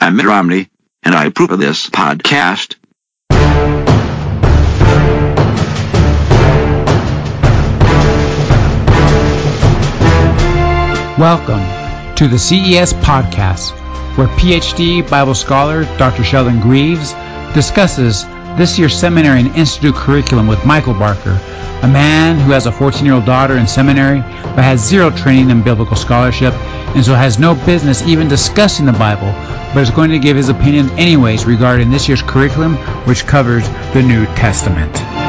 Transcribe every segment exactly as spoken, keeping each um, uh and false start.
I'm Mitt Romney, and I approve of this podcast. Welcome to the C E S Podcast, where P H D Bible scholar Doctor Sheldon Greaves discusses this year's seminary and institute curriculum with Michael Barker, a man who has a fourteen-year-old daughter in seminary but has zero training in biblical scholarship and so has no business even discussing the Bible, but is going to give his opinion anyways regarding this year's curriculum, which covers the New Testament.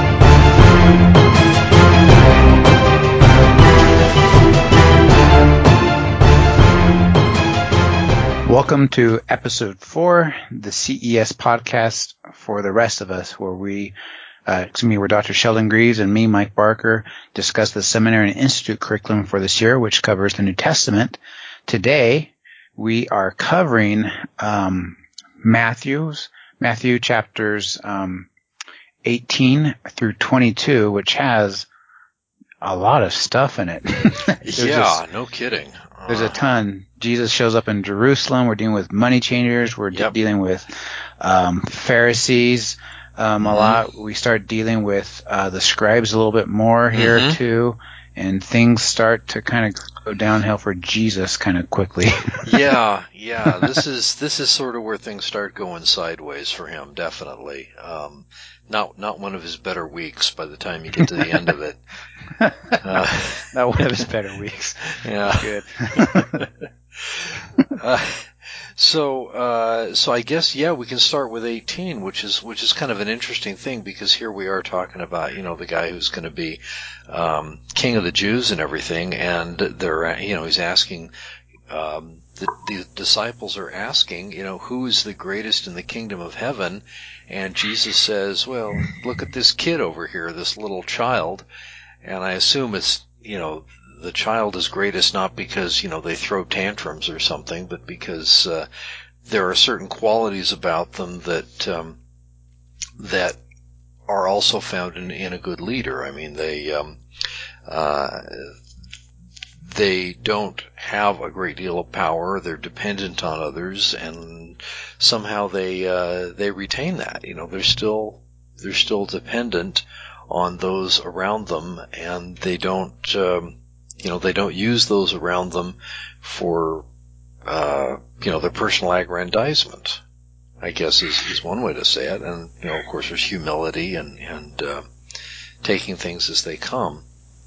Welcome to episode four, the C E S podcast for the rest of us, where we, uh, excuse me, where Doctor Sheldon Greaves and me, Mike Barker, discuss the seminary and institute curriculum for this year, which covers the New Testament. Today, we are covering um, Matthew's, Matthew chapters um, eighteen through twenty-two, which has a lot of stuff in it. Yeah, this, no kidding. There's a ton. Jesus shows up in Jerusalem. We're dealing with money changers. We're Yep. de- dealing with um, Pharisees um, Mm-hmm. a lot. We start dealing with uh, the scribes a little bit more here Mm-hmm. too, and things start to kind of go downhill for Jesus kind of quickly. yeah, yeah. This is this is sort of where things start going sideways for him. Definitely, um, not not one of his better weeks by the time you get to the end of it. Uh, Not one of his better weeks. yeah. Good. uh, so, uh, so I guess yeah, we can start with eighteen, which is which is kind of an interesting thing because here we are talking about you know the guy who's going to be um, king of the Jews and everything, and they're you know he's asking um, the, the disciples are asking you know who is the greatest in the kingdom of heaven, and Jesus says, well, look at this kid over here, this little child, and I assume it's you know. The child is greatest not because, you know, they throw tantrums or something, but because uh, there are certain qualities about them that um, that are also found in, in a good leader. I mean, they um, uh, they don't have a great deal of power. They're dependent on others, and somehow they uh, they retain that. You know, they're still they're still dependent on those around them, and they don't. Um, You know, they don't use those around them for, uh, you know, their personal aggrandizement, I guess is, is one way to say it. And, you know, of course there's humility and, and, uh, taking things as they come.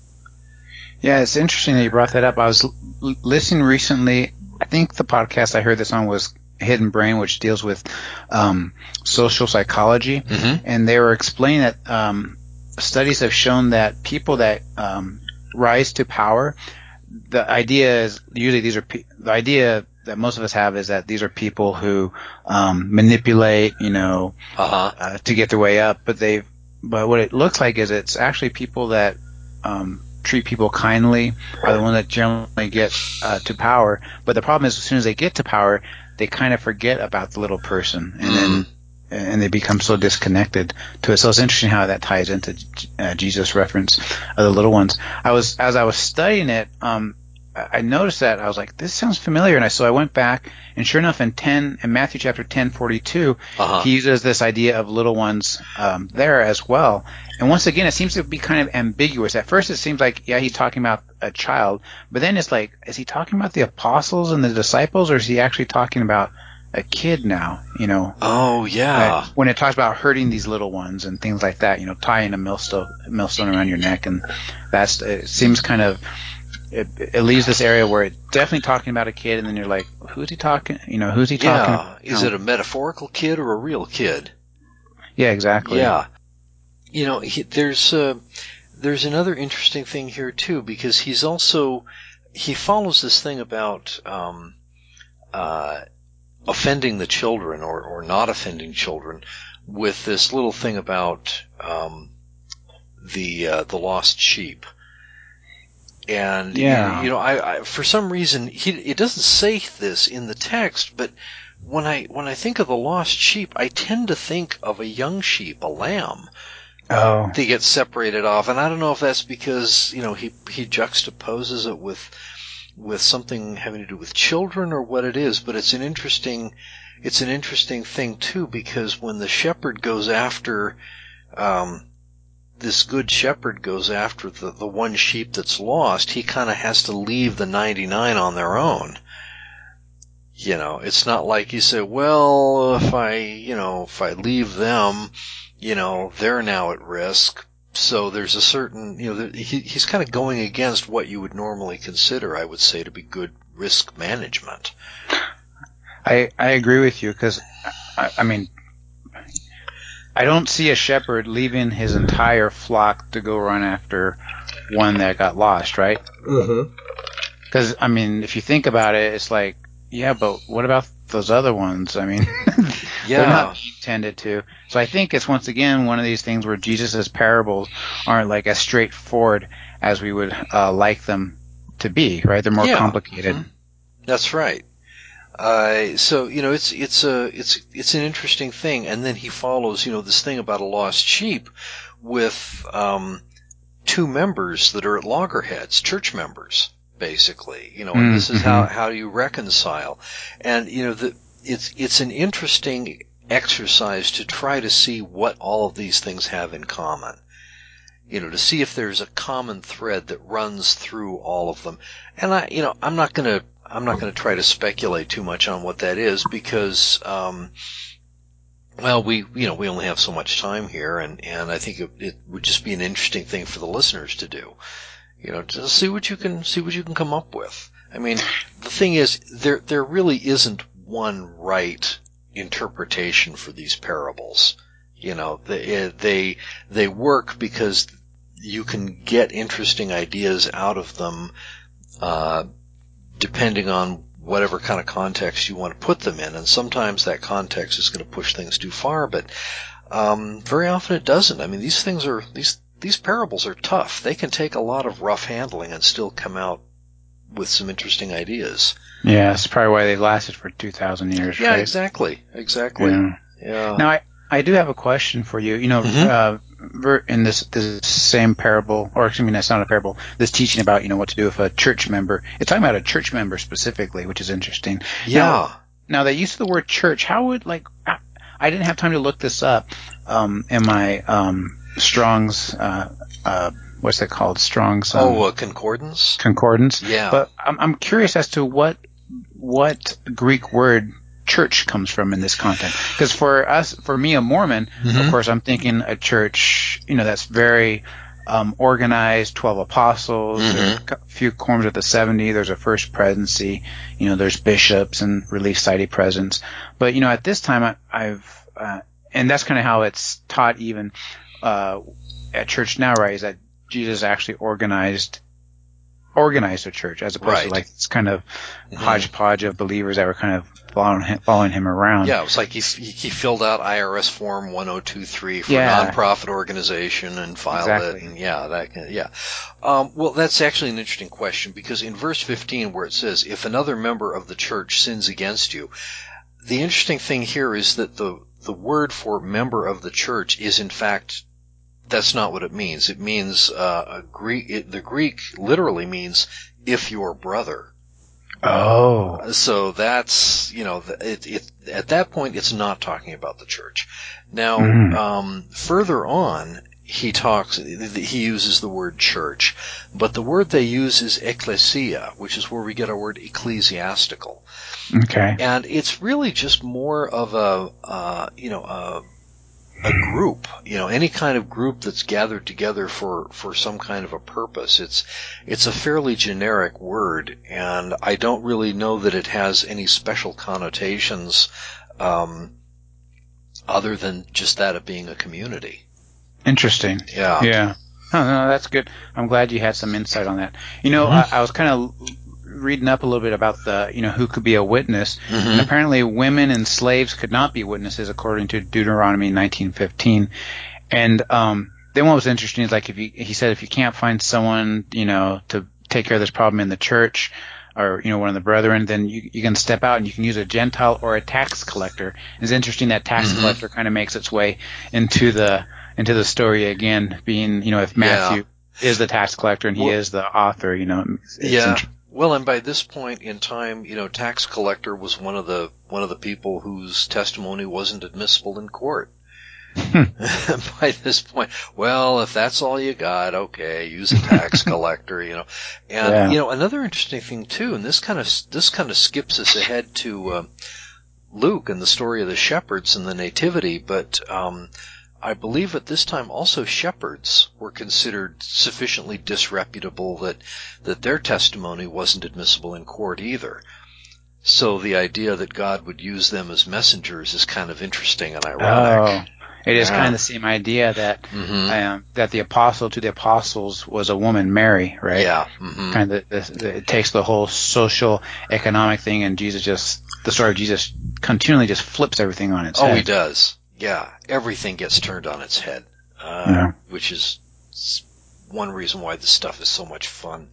Yeah, it's interesting that you brought that up. I was l- listening recently. I think the podcast I heard this on was Hidden Brain, which deals with um, social psychology. Mm-hmm. And they were explaining that um, studies have shown that people that um, rise to power, the idea is usually these are pe- the idea that most of us have is that these are people who um, manipulate, you know, Uh-huh. uh, to get their way up. But they, but what it looks like is it's actually people that um, treat people kindly are the ones that generally get uh, to power. But the problem is, as soon as they get to power, they kind of forget about the little person, and Mm. then and they become so disconnected to it. So it's interesting how that ties into uh, Jesus' reference of the little ones. I was as I was studying it, um, I noticed that I was like, this sounds familiar, and I so I went back, and sure enough, in ten in Matthew chapter ten forty two, Uh-huh. he uses this idea of little ones um, there as well. And once again, it seems to be kind of ambiguous. At first, it seems like yeah, he's talking about a child, but then it's like, is he talking about the apostles and the disciples, or is he actually talking about a kid now? You know. Oh, yeah. Uh, when it talks about hurting these little ones and things like that, you know, tying a millstone, millstone around your neck, and that's it seems kind of it, it leaves this area where it's definitely talking about a kid, and then you're like, who's he talking? You know, who's he talking? Yeah. About? Is it a metaphorical kid or a real kid? Yeah, exactly. Yeah. You know, he, there's uh, there's another interesting thing here too, because he's also he follows this thing about um, uh, offending the children or, or not offending children with this little thing about um, the uh, the lost sheep. And Yeah. you, you know, I, I for some reason he it doesn't say this in the text, but when I when I think of the lost sheep, I tend to think of a young sheep, a lamb. Oh. They get separated off, and I don't know if that's because you know he he juxtaposes it with with something having to do with children or what it is, but it's an interesting it's an interesting thing too, because when the shepherd goes after, um, this good shepherd goes after the, the one sheep that's lost, he kind of has to leave the ninety-nine on their own. You know, it's not like you say, well, if I, you know, if I leave them, you know, they're now at risk. So there's a certain, you know, he, he's kind of going against what you would normally consider, I would say, to be good risk management. I, I agree with you, because, I, I mean, I don't see a shepherd leaving his entire flock to go run after one that got lost, right? Mm-hmm. Because, I mean, if you think about it, it's like, yeah, but what about those other ones? I mean, yeah. they're not being tended to. So I think it's once again one of these things where Jesus' parables aren't like as straightforward as we would uh, like them to be, right? They're more yeah. complicated. Mm-hmm. That's right. Uh, so, you know, it's, it's a, it's, it's an interesting thing. And then he follows, you know, this thing about a lost sheep with, um, two members that are at loggerheads, church members, basically, you know, and mm-hmm. this is how, how you reconcile. And, you know, the, it's, it's an interesting exercise to try to see what all of these things have in common. You know, to see if there's a common thread that runs through all of them. And I, you know, I'm not gonna, I'm not going to try to speculate too much on what that is because, um, well, we, you know, we only have so much time here, and, and I think it, it would just be an interesting thing for the listeners to do. You know, to see what you can, see what you can come up with. I mean, the thing is, there, there really isn't one right interpretation for these parables. You know, they, they, they work because you can get interesting ideas out of them, uh, depending on whatever kind of context you want to put them in. And sometimes that context is going to push things too far, but um, very often it doesn't. I mean, these things are, these these parables are tough. They can take a lot of rough handling and still come out with some interesting ideas. Yeah, that's probably why they lasted for two thousand years, yeah, right? Yeah, exactly. Exactly. Yeah. yeah. Now, I, I do have a question for you. You know, mm-hmm. uh, in this, this same parable, or excuse me, that's not a parable, this teaching about, you know, what to do if a church member, it's talking about a church member specifically, which is interesting. Yeah. Now, now they use the word church. How would, like, I, I didn't have time to look this up um, in my um, Strong's, uh, uh, what's that called? Strong's. Um, oh, uh, concordance? Concordance. Yeah. But I'm, I'm curious as to what what Greek word church comes from in this content. Because for us, for me, a Mormon, mm-hmm. of course, I'm thinking a church, you know, that's very um, organized, twelve apostles, mm-hmm. there's a few quorums of the seventy, there's a first presidency, you know, there's bishops and Relief Society presidents. But, you know, at this time, I, I've, uh, and that's kind of how it's taught even uh, at church now, right, is that Jesus actually organized organized a church as opposed right. to like this kind of mm-hmm. hodgepodge of believers that were kind of following him, following him around. Yeah, it was like he, he filled out I R S form one oh two three for yeah. a nonprofit organization and filed exactly. it. And yeah, that kind of, yeah. Um, well, that's actually an interesting question because in verse fifteen where it says, if another member of the church sins against you, the interesting thing here is that the, the word for member of the church is in fact, that's not what it means. It means, uh, a Greek, it, the Greek literally means if your brother. Oh. So that's, you know, it, it, at that point, it's not talking about the church. Now, mm. um, further on, he talks, he uses the word church, but the word they use is ecclesia, which is where we get our word ecclesiastical. Okay. And it's really just more of a, uh, you know, a, a group, you know, any kind of group that's gathered together for, for some kind of a purpose. It's, it's a fairly generic word, and I don't really know that it has any special connotations, um, other than just that of being a community. Interesting. Yeah. Yeah. Oh, no, that's good. I'm glad you had some insight on that. You know, mm-hmm. I, I was kind of reading up a little bit about the, you know, who could be a witness. Mm-hmm. And apparently women and slaves could not be witnesses according to Deuteronomy nineteen fifteen. And, um, then what was interesting is like if you, he said if you can't find someone, you know, to take care of this problem in the church or, you know, one of the brethren, then you, you can step out and you can use a Gentile or a tax collector. It's interesting that tax mm-hmm. collector kind of makes its way into the, into the story again, being, you know, if Matthew yeah. is the tax collector and he well, is the author, you know, it's yeah. Int- Well, and by this point in time, you know, tax collector was one of the one of the people whose testimony wasn't admissible in court. By this point, well, if that's all you got, okay, use a tax collector, you know. And yeah. you know, another interesting thing too, and this kind of this kind of skips us ahead to uh, Luke and the story of the shepherds and the nativity, but um, I believe at this time also shepherds were considered sufficiently disreputable that that their testimony wasn't admissible in court either. So the idea that God would use them as messengers is kind of interesting and ironic. Oh. It is yeah. kind of the same idea that mm-hmm. um, that the apostle to the apostles was a woman, Mary, right? Yeah. Mm-hmm. Kind of the, the, it takes the whole social, economic thing, and Jesus just the story of Jesus continually just flips everything on its oh, head. Oh, he does. Yeah, everything gets turned on its head, uh, yeah. which is one reason why this stuff is so much fun.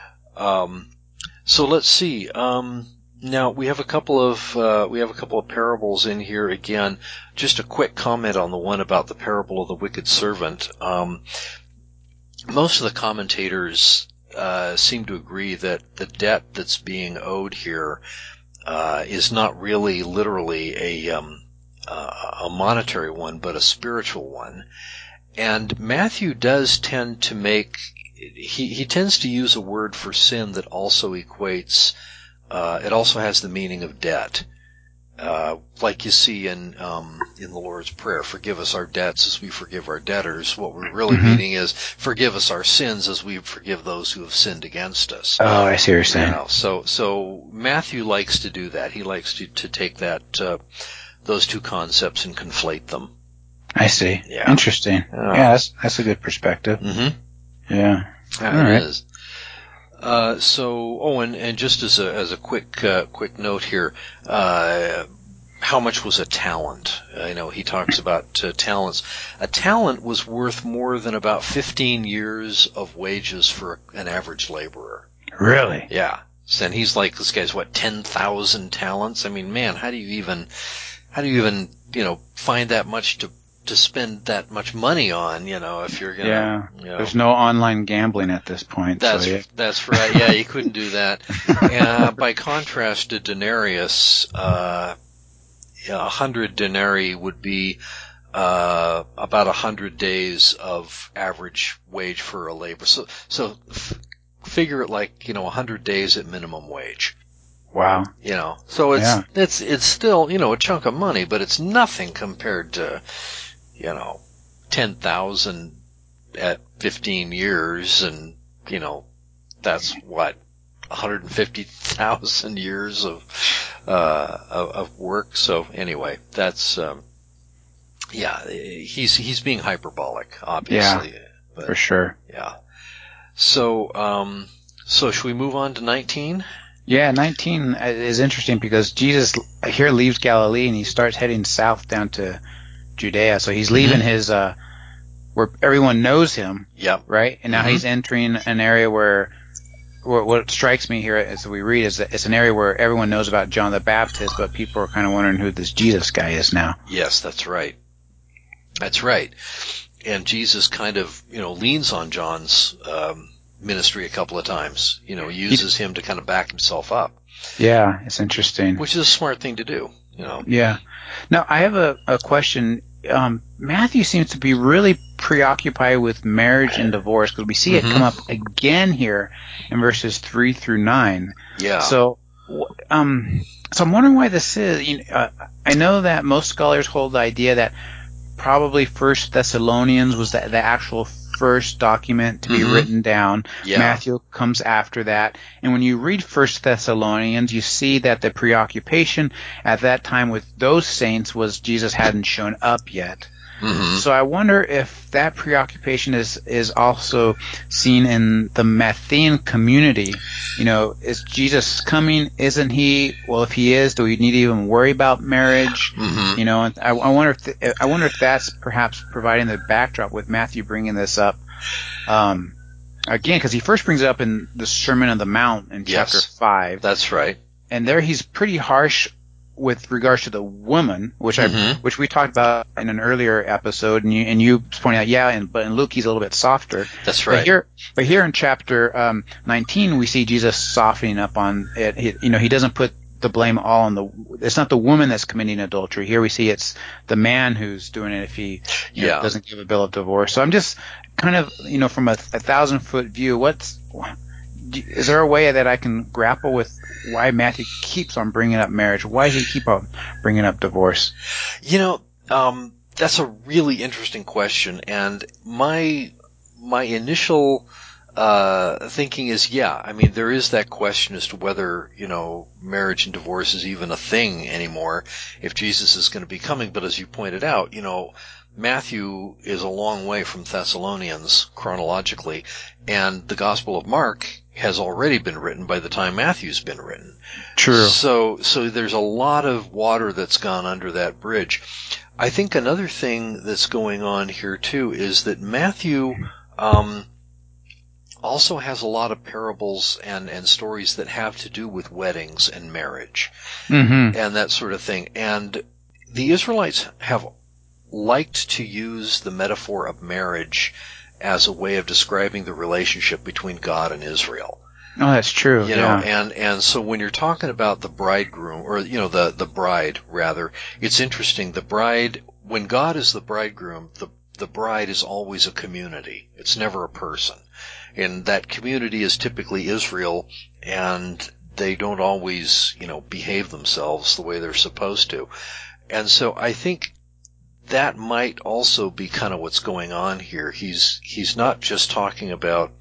Um, so let's see. Um, Now we have a couple of uh, we have a couple of parables in here again. Just a quick comment on the one about the parable of the wicked servant. Um, most of the commentators uh, seem to agree that the debt that's being owed here uh, is not really literally a um, uh, a monetary one, but a spiritual one. And Matthew does tend to make he he tends to use a word for sin that also equates. Uh, it also has the meaning of debt, uh, like you see in um, in the Lord's Prayer. Forgive us our debts as we forgive our debtors. What we're really mm-hmm. meaning is forgive us our sins as we forgive those who have sinned against us. Oh, I see what you're saying. You know, so so Matthew likes to do that. He likes to to take that uh, those two concepts and conflate them. I see. Yeah. Interesting. Yeah, yeah that's that's a good perspective. Mm-hmm. Yeah. yeah All it right. is. Uh, so, oh, and, and just as a as a quick uh, quick note here, uh, how much was a talent? Uh, you know, he talks about uh, talents. A talent was worth more than about fifteen years of wages for an average laborer. Really? Yeah. And he's like, this guy's what, ten thousand talents? I mean, man, how do you even, how do you even, you know, find that much to to spend that much money on, you know, if you're gonna, yeah, you know. There's no online gambling at this point. That's so yeah. that's right. Yeah, you couldn't do that. Uh, by contrast, a denarius, uh, a hundred denarii would be uh, about a hundred days of average wage for a labor. So, so f- figure it like you know, a hundred days at minimum wage. Wow. You know, so it's yeah. it's it's still you know a chunk of money, but it's nothing compared to you know ten thousand at fifteen years, and you know that's what one hundred fifty thousand years of uh of, of work. So anyway, that's um yeah, he's he's being hyperbolic, obviously. Yeah, but, for sure. Yeah. So um so should we move on to nineteen? Yeah, nineteen is interesting because Jesus here leaves Galilee and he starts heading south down to Judea. So he's leaving mm-hmm. his uh where everyone knows him. Yep. Right? And now mm-hmm. he's entering an area where, where what strikes me here as we read is that it's an area where everyone knows about John the Baptist, but people are kind of wondering who this Jesus guy is now. Yes, that's right. That's right. And Jesus kind of, you know, leans on John's um, ministry a couple of times. You know, uses he, him to kind of back himself up. Yeah, it's interesting. Which is a smart thing to do, you know. Yeah. Now, I have a, a question. Um, Matthew seems to be really preoccupied with marriage and divorce because we see mm-hmm. it come up again here in verses three through nine. Yeah. So, um, so I'm wondering why this is. You know, uh, I know that most scholars hold the idea that probably First Thessalonians was the, the actual first document to be mm-hmm. written down. Yeah. Matthew comes after that. And when you read First Thessalonians, you see that the preoccupation at that time with those saints was Jesus hadn't shown up yet. Mm-hmm. So I wonder if that preoccupation is, is also seen in the Matthean community. You know, is Jesus coming? Isn't he? Well, if he is, do we need to even worry about marriage? Mm-hmm. You know, and I, I wonder if the, I wonder if that's perhaps providing the backdrop with Matthew bringing this up. Um, again, because he first brings it up in the Sermon on the Mount in yes, chapter five. That's right. And there he's pretty harsh with regards to the woman, which mm-hmm. I which we talked about in an earlier episode, and you and you pointed out, yeah, and but in Luke he's a little bit softer. That's right. But here, but here in chapter um, nineteen, we see Jesus softening up on it. He, you know, he doesn't put the blame all on the, it's not the woman that's committing adultery. Here we see it's the man who's doing it if he you Yeah. know, doesn't give a bill of divorce. So I'm just kind of, you know, from a, a thousand foot view, what's, is there a way that I can grapple with why Matthew keeps on bringing up marriage? Why does he keep on bringing up divorce? You know, um, that's a really interesting question, and my my initial uh, thinking is, yeah, I mean, there is that question as to whether, you know, marriage and divorce is even a thing anymore if Jesus is going to be coming. But as you pointed out, you know, Matthew is a long way from Thessalonians chronologically, and the Gospel of Mark has already been written by the time Matthew's been written. True. So, so there's a lot of water that's gone under that bridge. I think another thing that's going on here too is that Matthew um, also has a lot of parables and, and stories that have to do with weddings and marriage Mm-hmm. and that sort of thing. And the Israelites have liked to use the metaphor of marriage as a way of describing the relationship between God and Israel. Oh, that's true. You yeah. know, and, and so when you're talking about the bridegroom, or, you know, the, the bride, rather, it's interesting. The bride, when God is the bridegroom, the, the bride is always a community. It's never a person. And that community is typically Israel, and they don't always, you know, behave themselves the way they're supposed to. And so I think that might also be kind of what's going on here. He's, he's not just talking about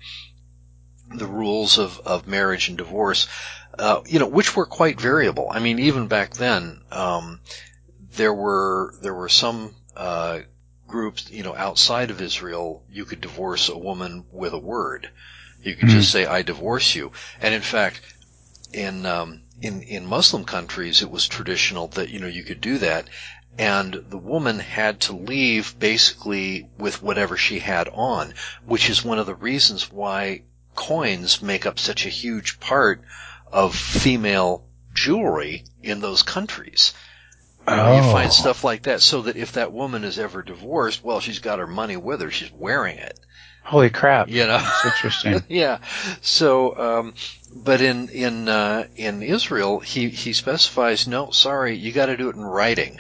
the rules of, of marriage and divorce, uh, you know, which were quite variable. I mean, even back then, um, there were, there were some, uh, groups, you know, outside of Israel, you could divorce a woman with a word. You could Mm. just say, I divorce you. And in fact, in, um, in, in Muslim countries, it was traditional that, you know, you could do that. And the woman had to leave basically with whatever she had on, which is one of the reasons why coins make up such a huge part of female jewelry in those countries. You know, oh. you find stuff like that so that if that woman is ever divorced, well, she's got her money with her. She's wearing it. Holy crap. You know? That's interesting. Yeah. So, um, but in, in, uh, in Israel, he, he specifies, no, sorry, you gotta do it in writing.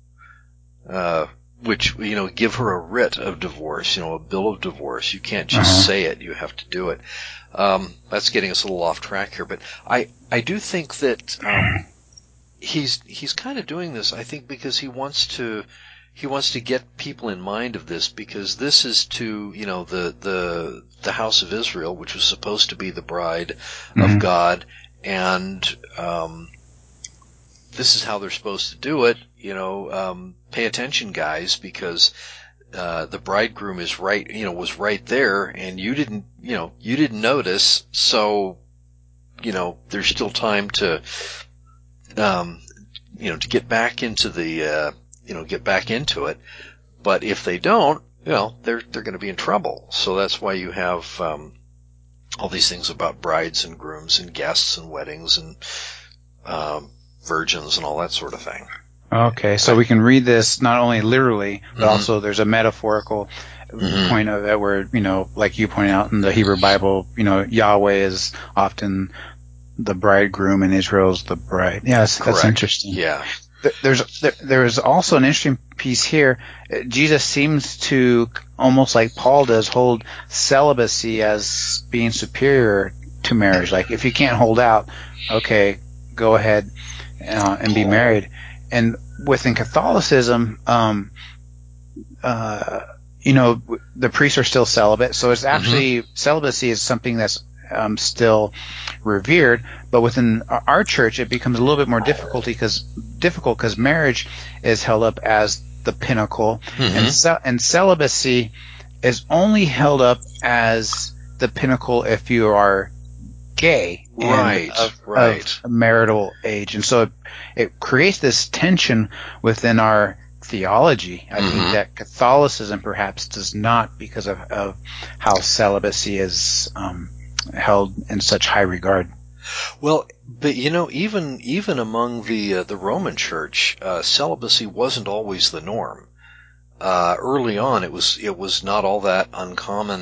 Uh, which, you know, give her a writ of divorce, you know, a bill of divorce. You can't just Uh-huh. say it, you have to do it. Um, that's getting us a little off track here, but I, I do think that, um, he's, he's kind of doing this, I think, because he wants to, he wants to get people in mind of this, because this is to, you know, the, the, the house of Israel, which was supposed to be the bride Mhm. of God, and, um, this is how they're supposed to do it, you know, um, pay attention, guys, because, uh, the bridegroom is right, you know, was right there, and you didn't, you know, you didn't notice, so, you know, there's still time to, um, you know, to get back into the, uh, you know, get back into it. But if they don't, you know, they're, they're going to be in trouble. So that's why you have, um, all these things about brides and grooms and guests and weddings and, um, virgins and all that sort of thing. Okay, so we can read this not only literally, but Mhm. also there's a metaphorical Mhm. point of it where, you know, like you pointed out in the Hebrew Bible, you know, Yahweh is often the bridegroom and Israel's the bride. Yes, that's Correct. interesting. Yeah. Th- There's there, there's also an interesting piece here. Uh, Jesus seems to, almost like Paul does, hold celibacy as being superior to marriage. Like, if you can't hold out, okay, go ahead uh, and be married. And within Catholicism, um, uh, you know, the priests are still celibate, so it's actually celibacy is something that's um, still revered. But within our church, it becomes a little bit more difficult because difficult because marriage is held up as the pinnacle, Mhm. and ce- and celibacy is only held up as the pinnacle if you are gay and Right, of, right. of marital age, and so it, it creates this tension within our theology. I Mhm. think that Catholicism perhaps does not, because of, of how celibacy is um, held in such high regard. Well, but you know, even even among the uh, the Roman Church, uh, celibacy wasn't always the norm. Uh, early on, it was it was not all that uncommon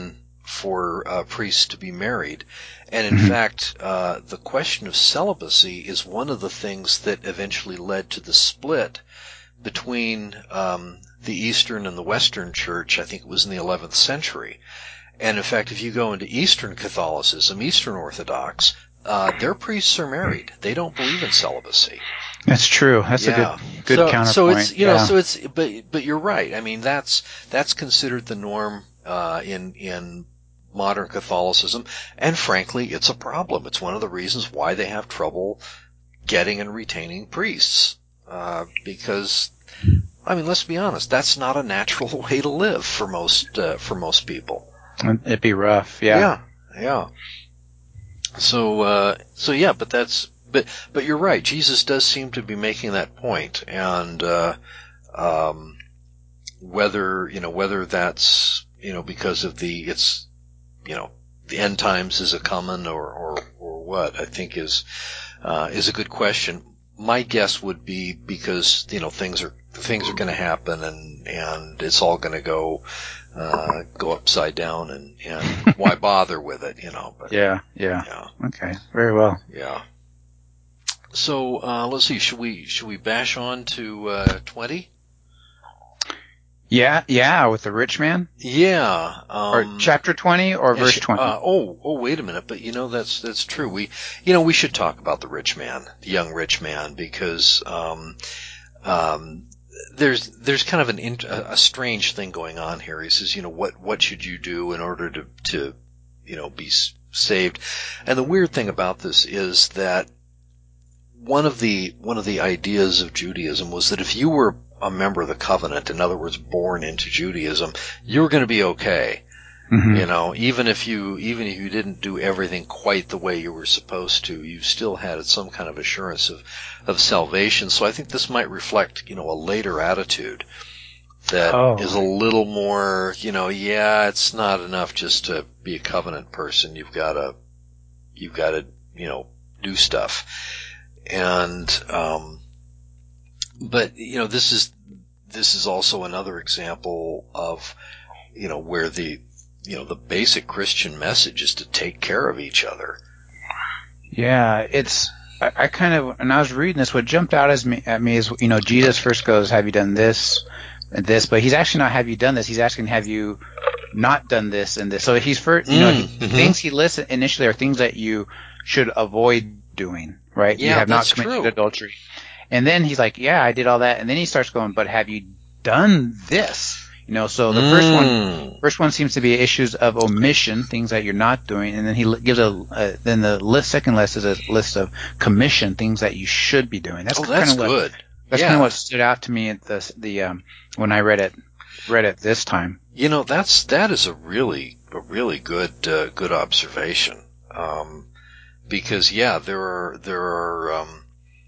for uh, priests to be married. And in mm-hmm. fact, uh, the question of celibacy is one of the things that eventually led to the split between um, the Eastern and the Western Church. I think it was in the eleventh century. And in fact, if you go into Eastern Catholicism, Eastern Orthodox, uh, their priests are married. They don't believe in celibacy. That's true. That's yeah. a good, good so, counterpoint. So it's, you yeah. know, so it's, but, but you're right. I mean, that's, that's considered the norm, uh, in, in modern Catholicism. And frankly, it's a problem. It's one of the reasons why they have trouble getting and retaining priests. Uh, because, I mean, let's be honest, that's not a natural way to live for most, uh, for most people. It'd be rough. Yeah. Yeah. Yeah. So, uh, so yeah, but that's, but, but you're right. Jesus does seem to be making that point. And, uh, um, whether, you know, whether that's, you know, because of the, it's, you know, the end times is a coming or, or, or what, I think is, uh, is a good question. My guess would be because, you know, things are, things are going to happen and, and it's all going to go, uh, go upside down and, and why bother with it, you know? But, yeah, yeah. Yeah. Okay. Very well. Yeah. So, uh, let's see, should we, should we bash on to, uh, twenty? Yeah, yeah, with the rich man? Yeah. Um, or chapter twenty or verse twenty? Uh, oh, oh, wait a minute. But you know, that's, that's true. We, you know, we should talk about the rich man, the young rich man, because, um, um, there's, there's kind of an, int- a strange thing going on here. He says, you know, what, what should you do in order to, to, you know, be saved? And the weird thing about this is that one of the, one of the ideas of Judaism was that if you were a member of the covenant, in other words, born into Judaism, you were going to be okay. Mm-hmm. You know, even if you, even if you didn't do everything quite the way you were supposed to, you still had some kind of assurance of, of salvation. So I think this might reflect, you know, a later attitude that oh. is a little more, you know, yeah, it's not enough just to be a covenant person. You've got to, you've got to, you know, do stuff. And, um, but, you know, this is, this is also another example of, you know, where the, you know, the basic Christian message is to take care of each other. Yeah, it's, I, I kind of, when I was reading this, what jumped out as me, at me is, you know, Jesus first goes, have you done this and this, but he's actually not, have you done this? He's asking, have you not done this and this? So he's first, you know, mm-hmm. things he lists initially are things that you should avoid doing, right? Yeah, you have that's not committed true. adultery. And then he's like, yeah, I did all that. And then he starts going, but have you done this? You know, so the mm. first one, first one seems to be issues of omission, things that you're not doing. And then he gives a, uh, then the list, second list is a list of commission, things that you should be doing. That's oh, kind that's of what, good. That's yeah. kind of what stood out to me at the, the, um, when I read it, read it this time. You know, that's, that is a really, a really good, uh, good observation. Um, because yeah, there are, there are, um,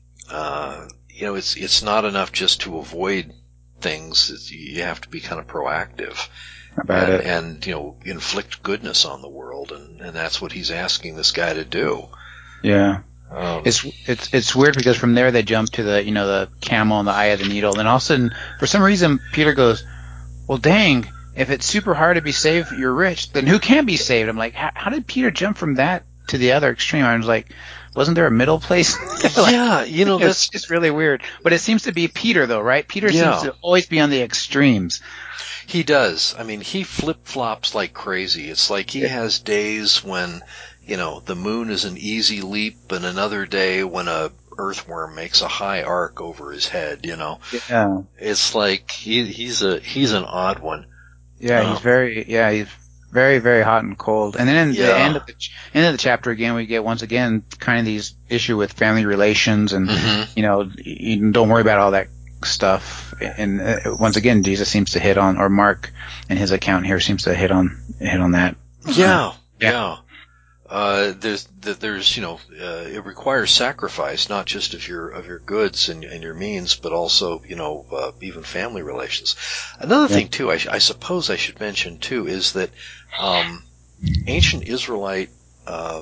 uh, you know, it's, it's not enough just to avoid things. It's, you have to be kind of proactive about and, it. and, you know, inflict goodness on the world. And, and that's what he's asking this guy to do. Yeah. Um, it's, it's, it's weird because from there they jump to the, you know, the camel and the eye of the needle. And all of a sudden, for some reason, Peter goes, well, dang, if it's super hard to be saved, you're rich, then who can be saved? I'm like, how, how did Peter jump from that to the other extreme? I was like, wasn't there a middle place? like, yeah, you know, that's just really weird. But it seems to be Peter, though, right? Peter yeah. seems to always be on the extremes. He does. I mean, he flip-flops like crazy. It's like he yeah. has days when, you know, the moon is an easy leap, and another day when a earthworm makes a high arc over his head, you know. Yeah. It's like he he's a he's an odd one. Yeah, um, he's very yeah, he's very, very hot and cold. And then in yeah. the end of the ch- end of the chapter again, we get once again kind of these issue with family relations, and mm-hmm. you know, you don't worry about all that stuff. And uh, once again, Jesus seems to hit on, or Mark in his account here seems to hit on hit on that. Yeah, uh, yeah. yeah. Uh, there's, there's, you know, uh, it requires sacrifice, not just of your, of your goods and, and your means, but also, you know, uh, even family relations. Another yeah. thing too, I, I suppose I should mention too, is that, um, ancient Israelite, uh,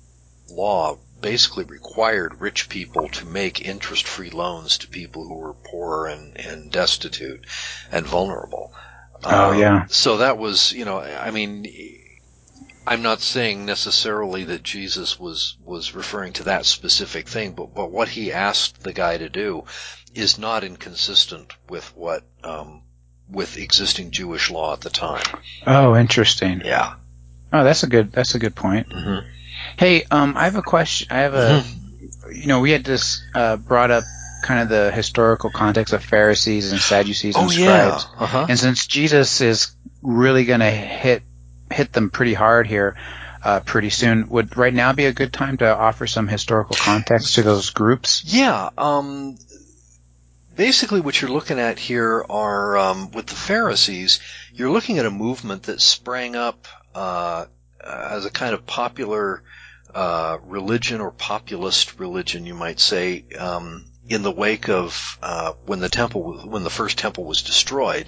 law basically required rich people to make interest-free loans to people who were poor and, and destitute and vulnerable. Oh, uh, yeah. So that was, you know, I mean, I'm not saying necessarily that Jesus was, was referring to that specific thing, but, but what he asked the guy to do is not inconsistent with what, um, with existing Jewish law at the time. Oh, interesting. Yeah. Oh, that's a good, that's a good point. Mm-hmm. Hey, um, I have a question. I have a, mm-hmm. you know, we had just, uh, brought up kind of the historical context of Pharisees and Sadducees and oh, scribes. Yeah. Uh-huh. And since Jesus is really going to hit, hit them pretty hard here, uh, pretty soon, would right now be a good time to offer some historical context to those groups? Yeah. Um, basically what you're looking at here are, um, with the Pharisees, you're looking at a movement that sprang up, uh, as a kind of popular, uh, religion or populist religion, you might say, um, in the wake of, uh, when the temple, when the first temple was destroyed.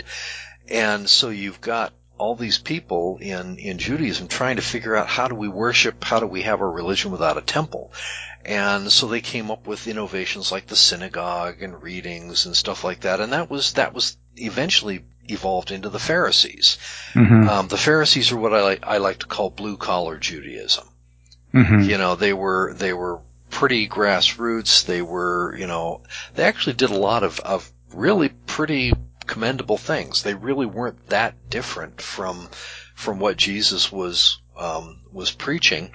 And so you've got all these people in, in Judaism trying to figure out how do we worship, how do we have our religion without a temple. And so they came up with innovations like the synagogue and readings and stuff like that. And that was, that was eventually evolved into the Pharisees. Mm-hmm. Um, the Pharisees are what I like, I like to call blue collar Judaism. Mm-hmm. You know, they were, they were pretty grassroots. They were, you know, they actually did a lot of, of really pretty commendable things. They really weren't that different from, from what Jesus was, um, was preaching,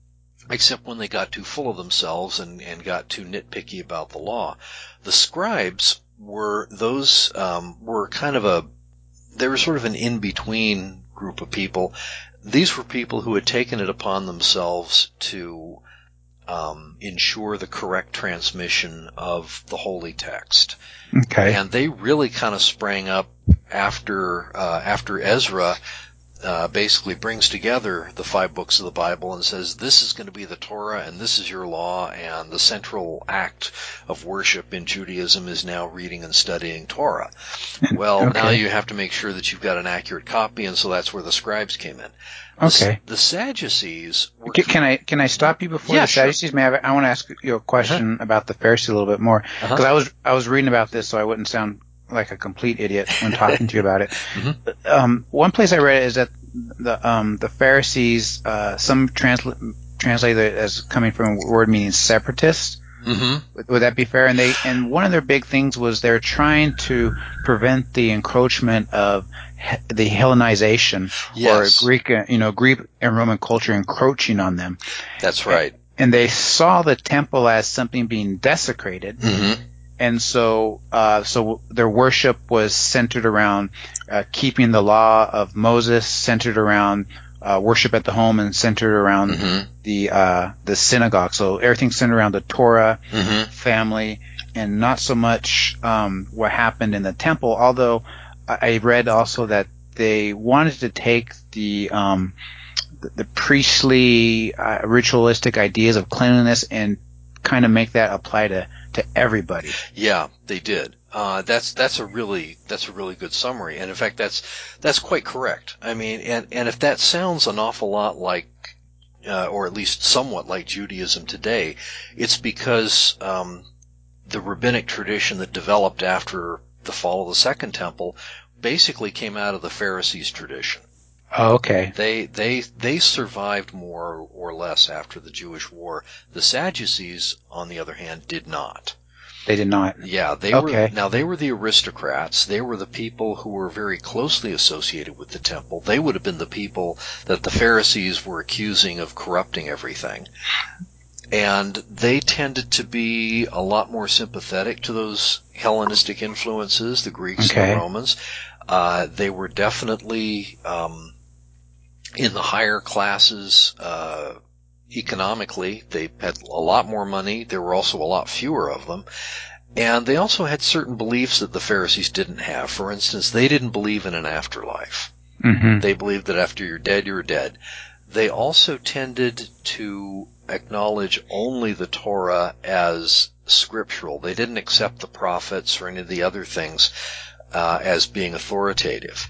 except when they got too full of themselves and, and got too nitpicky about the law. The scribes were, those, um, were kind of a, they were sort of an in-between group of people. These were people who had taken it upon themselves to, um, ensure the correct transmission of the holy text. Okay. And they really kind of sprang up after, uh, after Ezra, uh, basically brings together the five books of the Bible and says, this is going to be the Torah and this is your law, and the central act of worship in Judaism is now reading and studying Torah. Well, okay. now you have to make sure that you've got an accurate copy, and so that's where the scribes came in. The, okay. The Sadducees were... Can, can I can I stop you before yeah, the Sadducees? Sure. May I, I want to ask you a question uh-huh. about the Pharisees a little bit more, because uh-huh. I was I was reading about this so I wouldn't sound like a complete idiot when talking to you about it. Mm-hmm. Um, one place I read is that the um, the Pharisees, uh, some transla- translate it as coming from a word meaning separatist. Mm-hmm. Would, would that be fair? And they and one of their big things was they're trying to prevent the encroachment of he, the Hellenization, yes. or Greek, you know, Greek and Roman culture encroaching on them. That's right. And, and they saw the temple as something being desecrated. Mm-hmm. And so, uh, so their worship was centered around uh, keeping the law of Moses, centered around uh, worship at the home, and centered around mm-hmm. the uh, the synagogue. So everything centered around the Torah, mm-hmm. family, and not so much um, what happened in the temple. Although I read also that they wanted to take the um, the, the priestly, uh, ritualistic ideas of cleanliness and kind of make that apply to. to everybody. Yeah, they did. Uh, that's, that's a really, that's a really good summary. And in fact, that's, that's quite correct. I mean, and, and if that sounds an awful lot like, uh, or at least somewhat like Judaism today, it's because, um, the rabbinic tradition that developed after the fall of the Second Temple basically came out of the Pharisees' tradition. Oh, okay. They, they, they survived more or less after the Jewish War. The Sadducees, on the other hand, did not. They did not. Yeah, they okay. were, now they were the aristocrats. They were the people who were very closely associated with the temple. They would have been the people that the Pharisees were accusing of corrupting everything. And they tended to be a lot more sympathetic to those Hellenistic influences, the Greeks okay. and the Romans. Uh, they were definitely, um, in the higher classes, uh, economically. They had a lot more money. There were also a lot fewer of them. And they also had certain beliefs that the Pharisees didn't have. For instance, they didn't believe in an afterlife. Mm-hmm. They believed that after you're dead, you're dead. They also tended to acknowledge only the Torah as scriptural. They didn't accept the prophets or any of the other things uh, as being authoritative.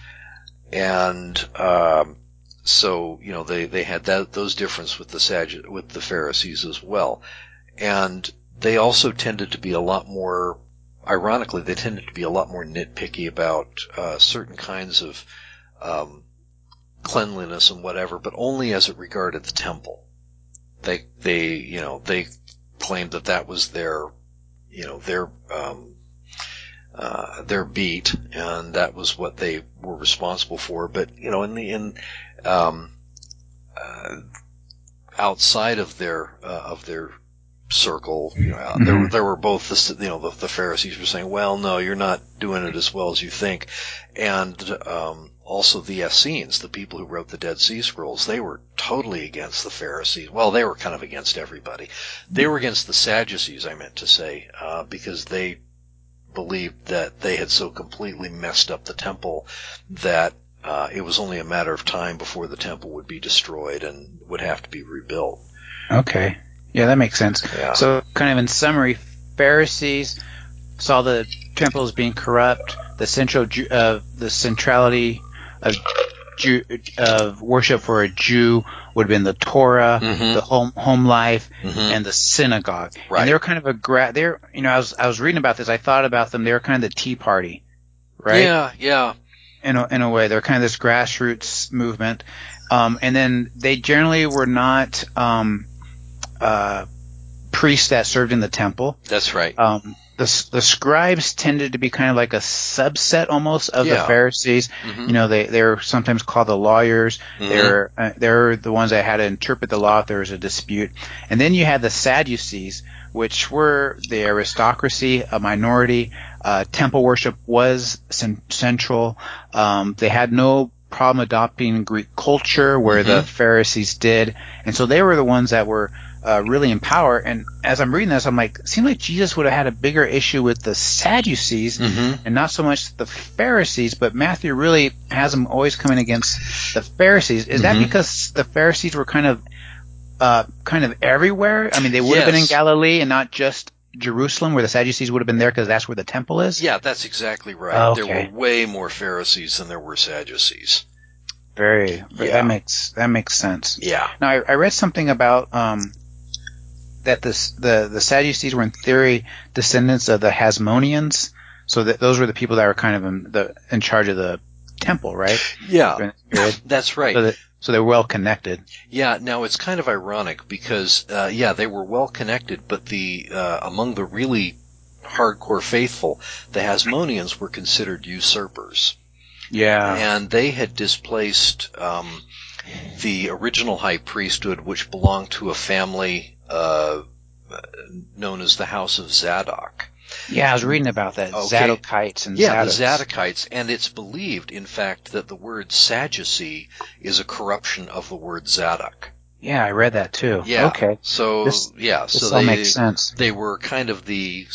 And um, so, you know, they, they had that, those differences with the Saddu- with the Pharisees as well. And they also tended to be a lot more, ironically, they tended to be a lot more nitpicky about uh, certain kinds of um, cleanliness and whatever, but only as it regarded the temple. They, they, you know, they claimed that that was their, you know, their, um, uh, their beat, and that was what they were responsible for. But, you know, in the, in, um, uh, outside of their, uh, of their circle, you know, mm-hmm. there, there were both the, you know, the, the Pharisees were saying, well, no, you're not doing it as well as you think. And, um, also the Essenes, the people who wrote the Dead Sea Scrolls, they were totally against the Pharisees. Well, they were kind of against everybody. They were against the Sadducees, I meant to say, uh, because they believed that they had so completely messed up the temple that uh, it was only a matter of time before the temple would be destroyed and would have to be rebuilt. Okay. Yeah, that makes sense. Yeah. So, kind of in summary, Pharisees saw the temple as being corrupt, the central uh, the centrality of Jew, of worship for a Jew would have been the Torah, mm-hmm. the home home life, mm-hmm. and the synagogue. Right. And they were kind of a gra- they're you know I was I was reading about this. I thought about them. They were kind of the Tea Party, right? Yeah, yeah. In a, in a way, they're kind of this grassroots movement, um, and then they generally were not um, uh, priests that served in the temple. That's right. Um, the the scribes tended to be kind of like a subset almost of yeah. the Pharisees. Mm-hmm. You know, they they're sometimes called the lawyers. Mm-hmm. They're uh, they're the ones that had to interpret the law if there was a dispute. And then you had the Sadducees, which were the aristocracy, a minority. Uh, temple worship was cen- central. Um, they had no problem adopting Greek culture where mm-hmm. the Pharisees did, and so they were the ones that were Uh, really in power. And as I'm reading this, I'm like, it seems like Jesus would have had a bigger issue with the Sadducees mm-hmm. and not so much the Pharisees, but Matthew really has them always coming against the Pharisees. Is mm-hmm. that because the Pharisees were kind of uh, kind of everywhere? I mean, they would yes. have been in Galilee and not just Jerusalem, where the Sadducees would have been there because that's where the temple is? Yeah, that's exactly right. Okay. There were way more Pharisees than there were Sadducees. Very. Yeah. That makes that makes sense. Yeah. Now, I, I read something about um, that this, the, the Sadducees were in theory descendants of the Hasmoneans, so that those were the people that were kind of in, the, in charge of the temple, right? Yeah, that's right. So, that, so they're well connected. Yeah, now it's kind of ironic because, uh, yeah, they were well connected, but the uh, among the really hardcore faithful, the Hasmoneans were considered usurpers. Yeah. And they had displaced um, the original high priesthood, which belonged to a family uh, known as the House of Zadok. Yeah, I was reading about that. Okay. Zadokites and yeah, Zadoks. the Zadokites. And it's believed, in fact, that the word Sadducee is a corruption of the word Zadok. Yeah, I read that too. Yeah. Okay. So, this, yeah. This so all they, makes sense. They were kind of the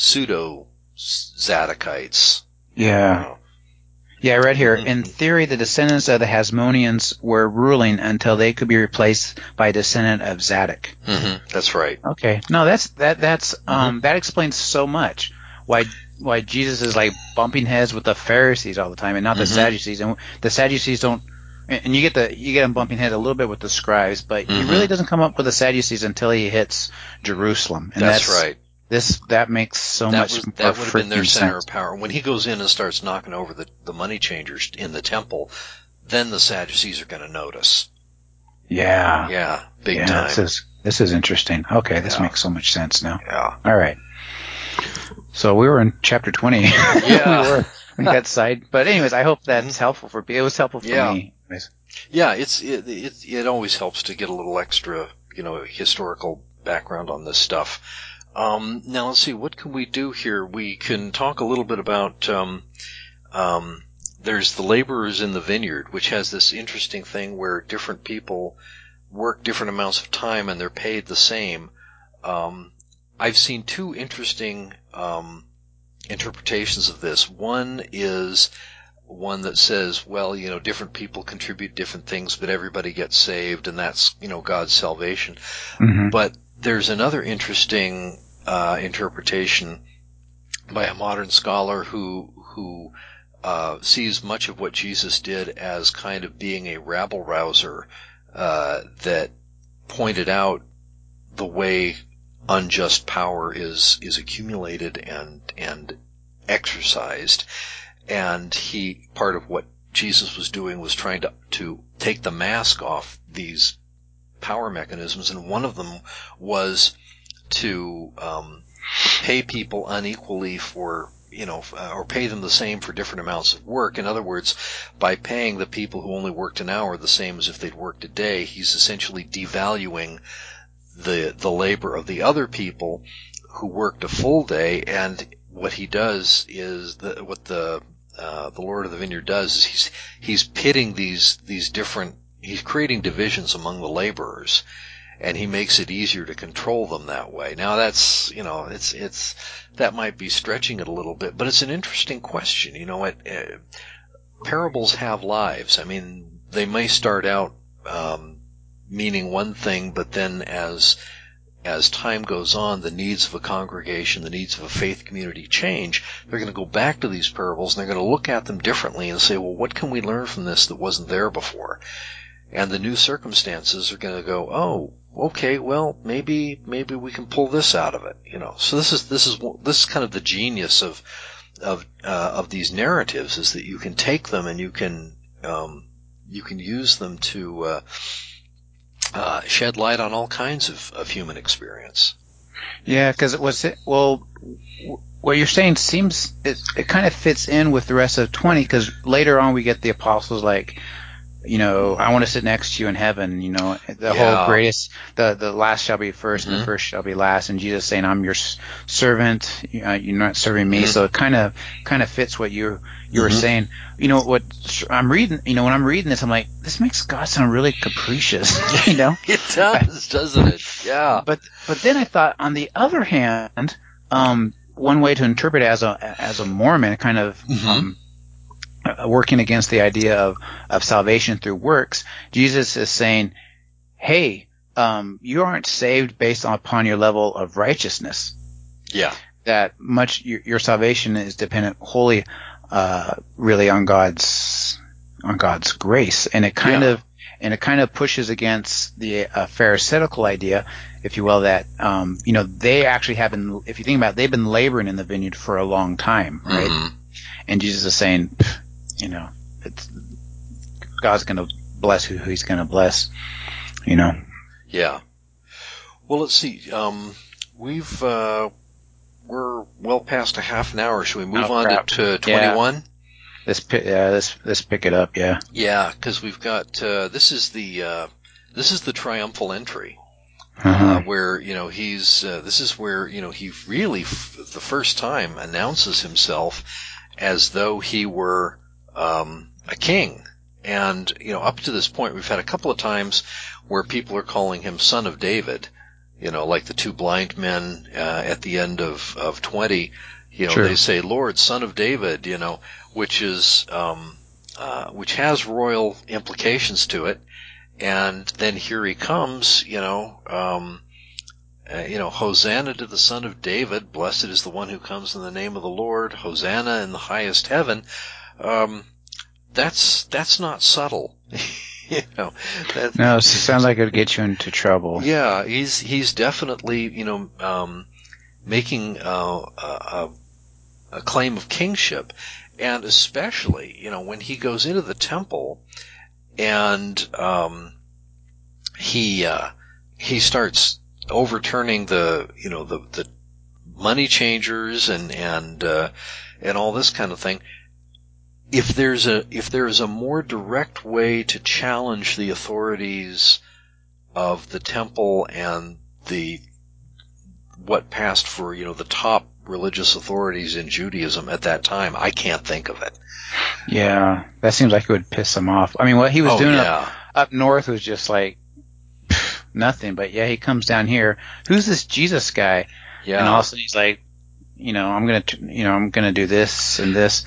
pseudo-Zadokites. Yeah. Uh, Yeah, I read here, mm-hmm. in theory, the descendants of the Hasmoneans were ruling until they could be replaced by a descendant of Zadok. Mm-hmm. That's right. Okay. No, that's, that, that's, Mm-hmm. um, that explains so much. Why, why Jesus is like bumping heads with the Pharisees all the time and not the mm-hmm. Sadducees. And the Sadducees don't, and you get the, you get him bumping heads a little bit with the scribes, but mm-hmm. he really doesn't come up with the Sadducees until he hits Jerusalem. And that's, that's right. This that makes so that much was, more that would have been their center sense. of power. When he goes in and starts knocking over the, the money changers in the temple, then the Sadducees are going to notice. Yeah. Yeah, big yeah, time. This is this is interesting. Okay, this yeah. makes so much sense now. Yeah. All right. So we were in chapter twenty. Yeah. we were. We got side. But anyways, I hope that's mm-hmm. helpful for it was helpful for yeah. me. Anyways. Yeah, it's it, it it always helps to get a little extra, you know, historical background on this stuff. Um, now let's see, what can we do here? We can talk a little bit about, um, um, there's the laborers in the vineyard, which has this interesting thing where different people work different amounts of time and they're paid the same. Um, I've seen two interesting, um, interpretations of this. One is one that says, well, you know, different people contribute different things, but everybody gets saved, and that's, you know, God's salvation. Mm-hmm. But there's another interesting uh, interpretation by a modern scholar who who uh, sees much of what Jesus did as kind of being a rabble-rouser uh, that pointed out the way unjust power is is accumulated and and exercised. And he part of what Jesus was doing was trying to to take the mask off these power mechanisms, and one of them was to um, pay people unequally for, you know, uh, or pay them the same for different amounts of work. In other words, by paying the people who only worked an hour the same as if they'd worked a day, he's essentially devaluing the the labor of the other people who worked a full day. And what he does is the, what the uh, the Lord of the Vineyard does is he's he's pitting these these different he's creating divisions among the laborers, and he makes it easier to control them that way. Now that's, you know, it's it's that might be stretching it a little bit, but it's an interesting question. You know what? Uh, parables have lives. I mean, they may start out um, meaning one thing, but then as as time goes on, the needs of a congregation, the needs of a faith community change. They're going to go back to these parables, and they're going to look at them differently and say, well, what can we learn from this that wasn't there before? And the new circumstances are going to go, oh, okay, well, maybe maybe we can pull this out of it, you know. So this is this is this is kind of the genius of of uh, of these narratives, is that you can take them and you can um, you can use them to uh, uh, shed light on all kinds of, of human experience. Yeah, because it was it, well, what you're saying seems it it kind of fits in with the rest of twenty, because later on we get the apostles like, you know, I want to sit next to you in heaven, you know, the Yeah. whole greatest, the, the last shall be first Mm-hmm. and the first shall be last. And Jesus saying, I'm your s- servant, you know, you're not serving me. Mm-hmm. So it kind of, kind of fits what you, you were Mm-hmm. saying. You know, what I'm reading, you know, when I'm reading this, I'm like, this makes God sound really capricious, you know? It does, doesn't it? Yeah. But, but then I thought, on the other hand, um, one way to interpret it as a, as a Mormon, kind of, Mm-hmm. um, Uh, working against the idea of, of salvation through works, Jesus is saying, hey, um, you aren't saved based upon your level of righteousness. Yeah. That much, your, your salvation is dependent wholly, uh, really on God's, on God's grace. And it kind Yeah. of, and it kind of pushes against the uh, Pharisaical idea, if you will, that, um, you know, they actually have been, if you think about it, they've been laboring in the vineyard for a long time, right? Mm-hmm. And Jesus is saying, you know, it's, God's going to bless who he's going to bless, you know. Yeah. Well, let's see. Um, we've uh, we're well past a half an hour. Should we move Oh, on crap. to twenty-one? Yeah. Let's pick, yeah, let's let's pick it up. Yeah. Yeah, because we've got uh, this is the uh, this is the triumphal entry. Uh-huh. Uh, where, you know, he's, uh, this is where, you know, he really, f- the first time announces himself as though he were, um, a king. And, you know, up to this point, we've had a couple of times where people are calling him Son of David, you know, like the two blind men, uh, at the end of, of twenty, you know, Sure. they say, Lord, Son of David, you know, which is, um, uh, which has royal implications to it. And then here he comes, you know, um, uh, you know, Hosanna to the Son of David, blessed is the one who comes in the name of the Lord, Hosanna in the highest heaven. Um, that's, that's not subtle. you know, that, No, it sounds like it would get you into trouble. yeah, he's, he's definitely, you know, um, making, uh, a, a claim of kingship. And especially, you know, when he goes into the temple and, um, he, uh, he starts overturning the, you know, the, the money changers and, and, uh, and all this kind of thing. If there's a, if there is a more direct way to challenge the authorities of the temple and the, what passed for, you know, the top religious authorities in Judaism at that time, I can't think of it. Yeah, that seems like it would piss him off. I mean, what he was Oh, doing yeah. up, up north was just like pff, nothing. But yeah, he comes down here. Who's this Jesus guy? Yeah. And all of a sudden he's like, you know, I'm gonna, t- you know, I'm gonna do this and this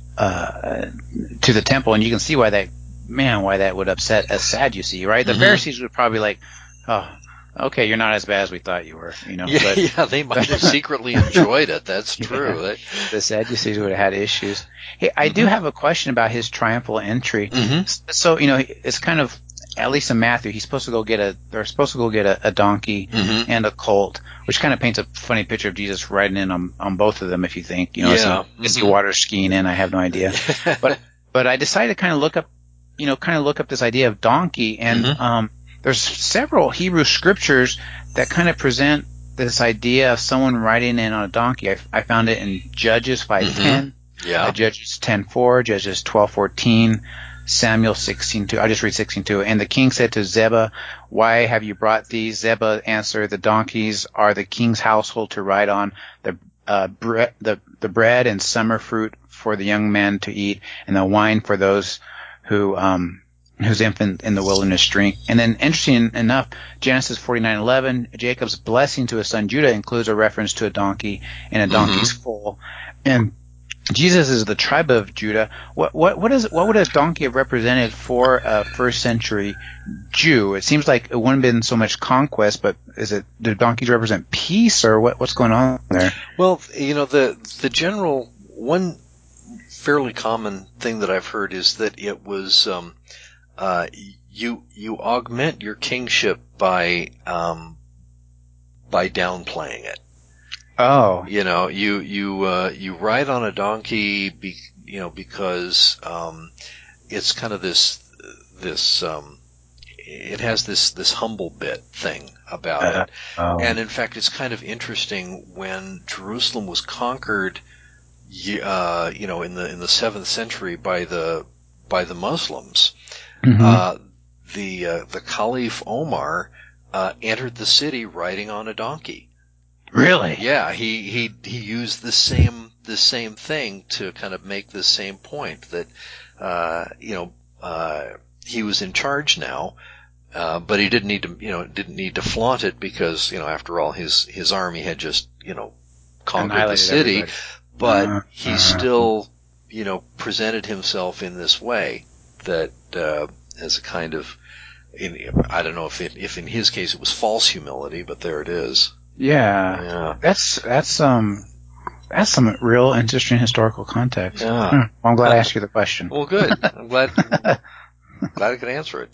uh, to the temple, and you can see why that, man, why that would upset a Sadducee, right? The Mhm. Pharisees would probably like, oh, okay, you're not as bad as we thought you were, you know. Yeah, but yeah, they might have secretly enjoyed it. That's true. Yeah. They- the Sadducees would have had issues. Hey, I do Mhm. have a question about his triumphal entry. Mhm. So, you know, it's kind of, at least in Matthew, he's supposed to go get a, they're supposed to go get a, a donkey Mhm. and a colt, which kind of paints a funny picture of Jesus riding in on, on both of them, if you think, you know, Yeah. is he, is he water skiing in? I have no idea. But, but I decided to kind of look up you know, kind of look up this idea of donkey, and Mhm. um, there's several Hebrew scriptures that kind of present this idea of someone riding in on a donkey. I, I found it in Judges five ten, Yeah. uh, Judges ten four, Judges twelve fourteen, Samuel sixteen two. I'll just read sixteen two. And the king said to Zebah, "Why have you brought these?" Zebah answered, "The donkeys are the king's household to ride on, the uh, bre- the the bread and summer fruit for the young men to eat, and the wine for those who um whose infant in the wilderness drink." And then, interesting enough, Genesis forty-nine eleven, Jacob's blessing to his son Judah includes a reference to a donkey and a donkey's Mhm. foal. And Jesus is the tribe of Judah. What what what is what would a donkey have represented for a first century Jew? It seems like it wouldn't have been so much conquest, but is it, do donkeys represent peace, or what what's going on there? Well, you know, the the general one fairly common thing that I've heard is that it was um, uh, you you augment your kingship by um, by downplaying it. Oh, You know, you you uh, you ride on a donkey, be, you know, because um, it's kind of this this um, it has this this humble bit thing about uh, it, oh. and in fact, it's kind of interesting when Jerusalem was conquered, uh, you know, in the in the seventh century by the by the Muslims. Mm-hmm. Uh, the uh, the Caliph Omar uh, entered the city riding on a donkey. Really? Yeah, he, he he used the same the same thing to kind of make the same point that uh, you know uh, he was in charge now, uh, but he didn't need to you know didn't need to flaunt it because you know after all his his army had just you know conquered the Annihilated city, everybody. but Uh, he uh, still you know presented himself in this way that uh, as a kind of in, I don't know if it, if in his case it was false humility, but there it is. Yeah, Yeah. that's that's um that's some real interesting historical context. Yeah. Huh. Well, I'm glad I asked you the question. Well, good. I'm glad glad I could answer it.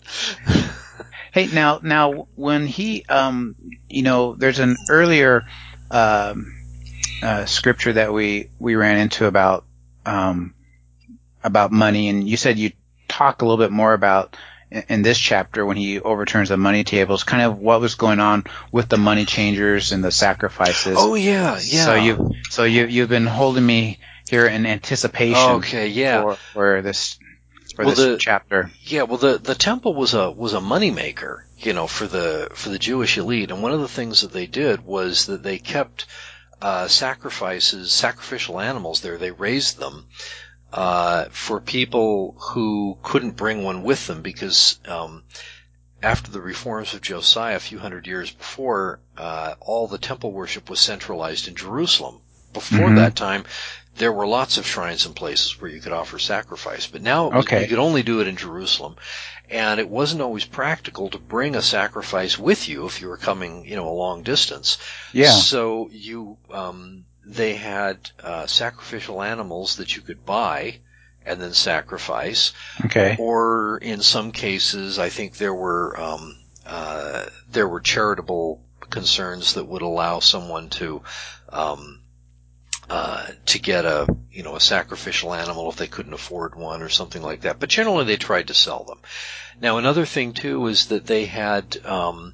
Hey, now now when he um you know there's an earlier um uh, scripture that we we ran into about um about money, and you said you talk a little bit more about in, in this chapter when he overturns the money tables, kind of what was going on with the money changers and the sacrifices. Oh yeah, yeah. So you so you you've been holding me here in anticipation. Okay, yeah. For, for this for well, this the, chapter. Yeah, well, the the temple was a was a moneymaker, you know, for the for the Jewish elite, and one of the things that they did was that they kept uh, sacrifices, sacrificial animals there. They raised them uh, for people who couldn't bring one with them because. Um, After the reforms of Josiah, a few hundred years before, uh, all the temple worship was centralized in Jerusalem. Before Mm-hmm. that time, there were lots of shrines and places where you could offer sacrifice, but now it was, Okay. you could only do it in Jerusalem, and it wasn't always practical to bring a sacrifice with you if you were coming, you know, a long distance. Yeah. So you, um, they had uh, sacrificial animals that you could buy and then sacrifice. Okay. Or in some cases, I think there were um, uh, there were charitable concerns that would allow someone to um, uh, to get a you know a sacrificial animal if they couldn't afford one or something like that. But generally, they tried to sell them. Now, another thing too is that they had um,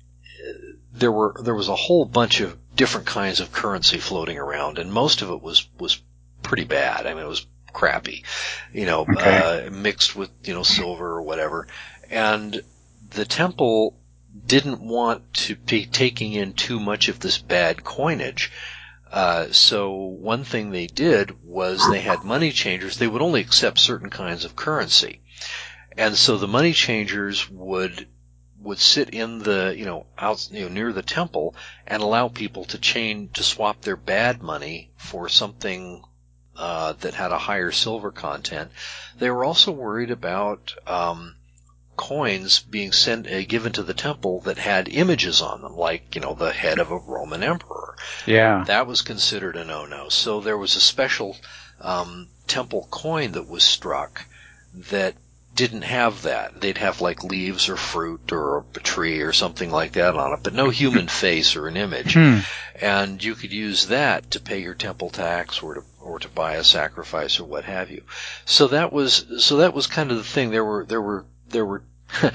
there were there was a whole bunch of different kinds of currency floating around, and most of it was was pretty bad. I mean, it was crappy, you know, Okay. uh, mixed with, you know, silver or whatever. And the temple didn't want to be taking in too much of this bad coinage. Uh, so one thing they did was they had money changers. They would only accept certain kinds of currency. And so the money changers would would sit in the, you know, out, you know, near the temple and allow people to change, to swap their bad money for something Uh, that had a higher silver content. They were also worried about um, coins being sent uh, given to the temple that had images on them, like you know the head of a Roman emperor. Yeah. That was considered a no-no. So there was a special um, temple coin that was struck that didn't have that. They'd have like leaves or fruit or a tree or something like that on it, but no human face or an image. Hmm. And you could use that to pay your temple tax or to or to buy a sacrifice or what have you. So that was so that was kind of the thing. There were there were there were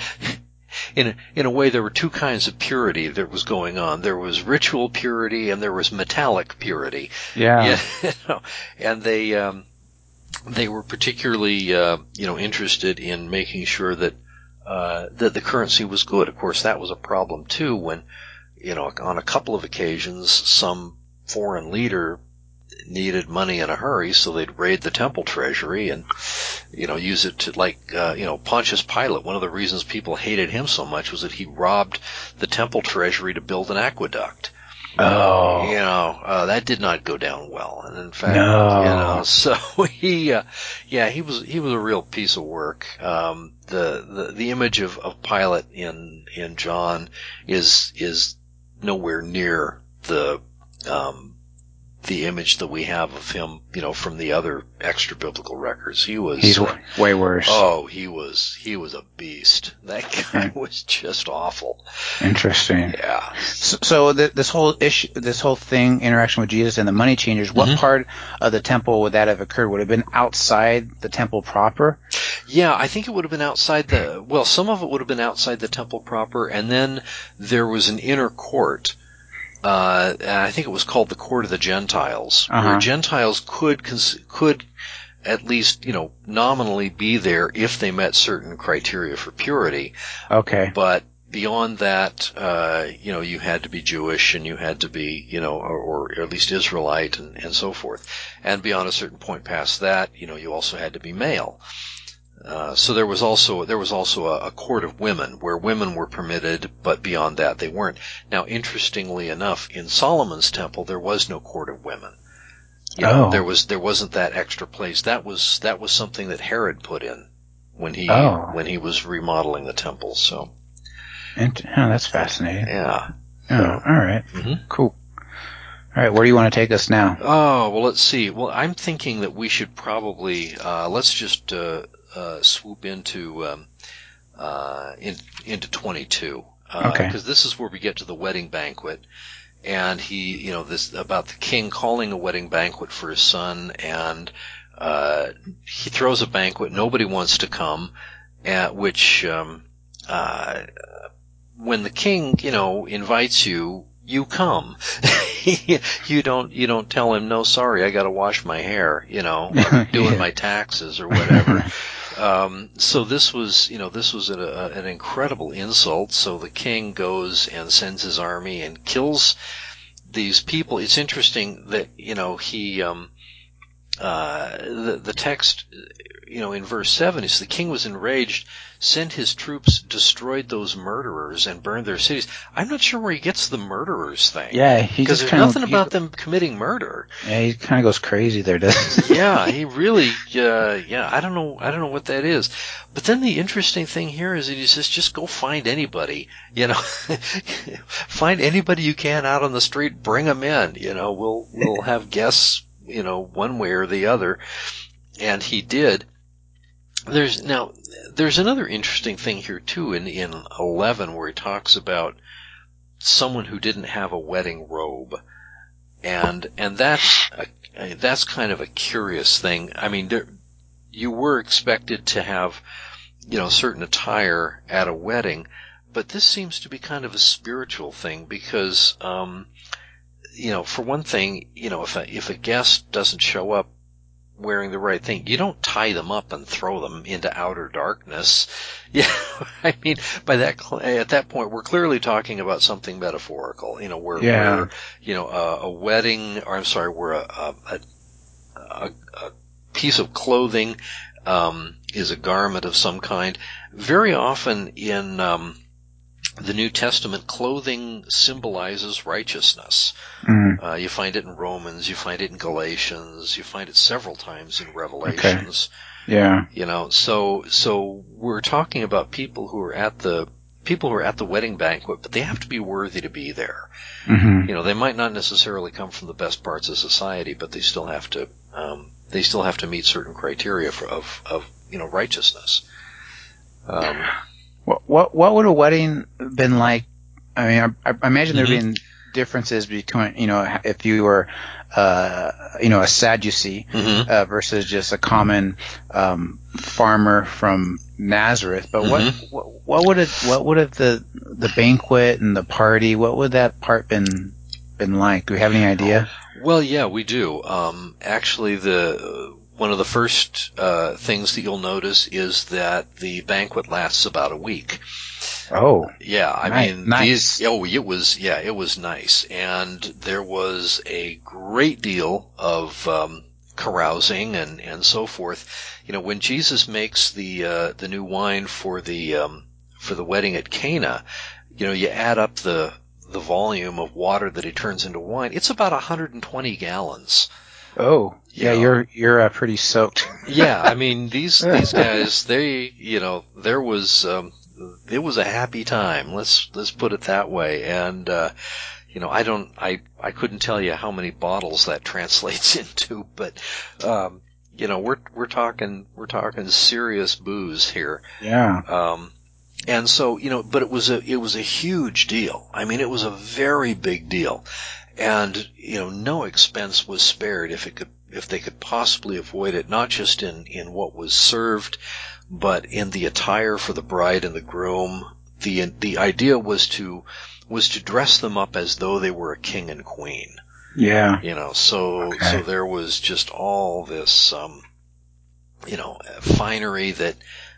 in a, in a way there were two kinds of purity that was going on. There was ritual purity and there was metallic purity. Yeah. Yeah, you know, and they um, they were particularly uh, you know interested in making sure that uh, that the currency was good. Of course, that was a problem too when, you know, on a couple of occasions some foreign leader needed money in a hurry, so they'd raid the temple treasury and, you know, use it to, like, uh, you know, Pontius Pilate. One of the reasons people hated him so much was that he robbed the temple treasury to build an aqueduct. Oh. You know, uh, that did not go down well. And in fact, No. you know, so he, uh, yeah, he was, he was a real piece of work. Um, the, the, the image of, of Pilate in, in John is, is nowhere near the, um, the image that we have of him, you know, from the other extra biblical records. He was, He's uh, way worse. Oh, he was, he was a beast. That guy Hmm. was just awful. Interesting. Yeah. So, so th- this whole issue, this whole thing, interaction with Jesus and the money changers, what Mhm. part of the temple would that have occurred? Would it have been outside the temple proper? Yeah, I think it would have been outside the, well, some of it would have been outside the temple proper, and then there was an inner court. Uh, and I think it was called the Court of the Gentiles, Uh-huh. where Gentiles could, cons- could at least, you know, nominally be there if they met certain criteria for purity. Okay. But beyond that, uh, you know, you had to be Jewish and you had to be, you know, or, or at least Israelite and, and so forth. And beyond a certain point past that, you know, you also had to be male. Uh, so there was also there was also a, a court of women where women were permitted, but beyond that they weren't. Now, interestingly enough, in Solomon's temple there was no court of women. You know, Oh. there was there wasn't that extra place. That was that was something that Herod put in when he Oh. when he was remodeling the temple. So, Int- oh, that's fascinating. yeah. Oh, So, all right. mhm. Cool. All right, where do you want to take us now? Oh, well, let's see. Well, I'm thinking that we should probably uh, let's just uh, uh, swoop into um, uh, in, into twenty-two, because Okay. this is where we get to the wedding banquet, and he, you know, this about the king calling a wedding banquet for his son, and uh, he throws a banquet. Nobody wants to come, at which um, uh, when the king, you know, invites you, you come. you don't you don't tell him, no, sorry, I got to wash my hair, you know, or doing Yeah. my taxes or whatever. um, so this was, you know, this was a, a, an incredible insult. So the king goes and sends his army and kills these people. It's interesting that, you know, he um, uh, the the text, you know, in verse seven is the king was enraged, sent his troops, destroyed those murderers, and burned their cities. I'm not sure where he gets the murderers thing. Yeah, he Because just there's kind nothing of about them committing murder. Yeah, he kind of goes crazy there, doesn't he? Yeah, he really, uh, yeah, I don't know, I don't know what that is. But then the interesting thing here is that he says, just go find anybody, you know, find anybody you can out on the street, bring them in, you know, we'll, we'll have guests, you know, one way or the other. And he did. There's, now, there's another interesting thing here too in, in eleven where he talks about someone who didn't have a wedding robe. And, and that's, a, that's kind of a curious thing. I mean, there, you were expected to have, you know, certain attire at a wedding, but this seems to be kind of a spiritual thing because, um, you know, for one thing, you know, if a, if a guest doesn't show up wearing the right thing, you don't tie them up and throw them into outer darkness. Yeah, I mean, by that at that point, we're clearly talking about something metaphorical. You know, where, Yeah. where you know, a, a wedding, or I'm sorry, where a a, a, a piece of clothing um, is a garment of some kind. Very often in um, the New Testament, clothing symbolizes righteousness. Mm. Uh, you find it in Romans, you find it in Galatians, you find it several times in Revelations. Okay. Yeah. You know, so so we're talking about people who are at the people who are at the wedding banquet, but they have to be worthy to be there. Mm-hmm. You know, they might not necessarily come from the best parts of society, but they still have to um, they still have to meet certain criteria for, of of you know righteousness. Um, What what what would a wedding been like? I mean, I, I imagine there'd Mhm. been difference is between, you know, if you were, uh, you know, a Sadducee Mm-hmm. uh, versus just a common um, farmer from Nazareth. But Mm-hmm. what, what what would it what would have the the banquet and the party? What would that part been been like? Do we have any idea? Well, yeah, we do. Um, actually, the one of the first uh, things that you'll notice is that the banquet lasts about a week. Oh, Yeah, I nice, mean, nice. these, oh, it was, yeah, it was nice. And there was a great deal of, um, carousing and, and so forth. You know, when Jesus makes the, uh, the new wine for the, um, for the wedding at Cana, you know, you add up the, the volume of water that he turns into wine, it's about one hundred twenty gallons. Oh, You yeah, know. you're you're uh, pretty soaked. Yeah, I mean, these, these guys, they, you know, there was, um, it was a happy time. Let's let's put it that way. And uh, you know, I don't, I I couldn't tell you how many bottles that translates into, but um, you know, we're we're talking we're talking serious booze here. Yeah. Um, and so you know, but it was a it was a huge deal. I mean, it was a very big deal, and you know, no expense was spared if it could if they could possibly avoid it. Not just in in what was served, but in the attire for the bride and the groom. The the idea was to was to dress them up as though they were a king and queen. Yeah. You know, so Okay. so there was just all this um you know, finery that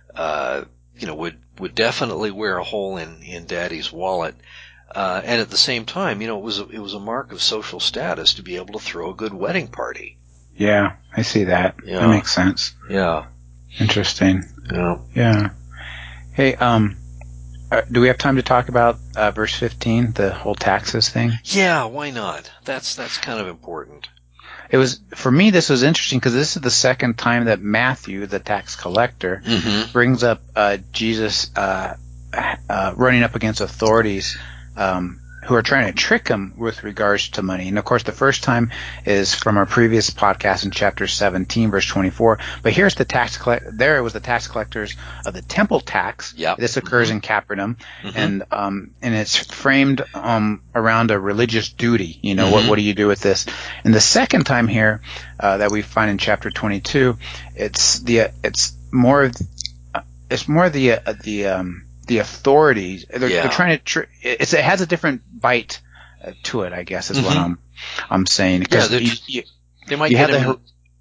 uh you know would would definitely wear a hole in in Daddy's wallet. Uh and at the same time, you know, it was a, it was a mark of social status to be able to throw a good wedding party. Yeah, I see that. Yeah. That makes sense. Yeah. Interesting. Yeah. Yeah. Hey, um, uh, do we have time to talk about uh, verse fifteen, the whole taxes thing? Yeah, why not? That's that's kind of important. It was, for me, this was interesting because this is the second time that Matthew, the tax collector, Mm-hmm. brings up uh, Jesus uh, uh, running up against authorities um, who are trying to trick him with regards to money. And of course, the first time is from our previous podcast in chapter seventeen, verse twenty-four. But here's the tax collector. There it was the tax collectors of the temple tax. Yep. This occurs Mm-hmm. in Capernaum, Mm-hmm. and um, and it's framed um, around a religious duty. You know, Mm-hmm. what what do you do with this? And the second time here uh, that we find in chapter twenty-two, it's the it's more of it's more the uh, the um, the authorities. They're, Yeah. they're trying to. Tr- it's, it has a different bite uh, to it, I guess, is Mm-hmm. what I'm I'm saying. Yeah, Because you, you, they might you get have him. the. In,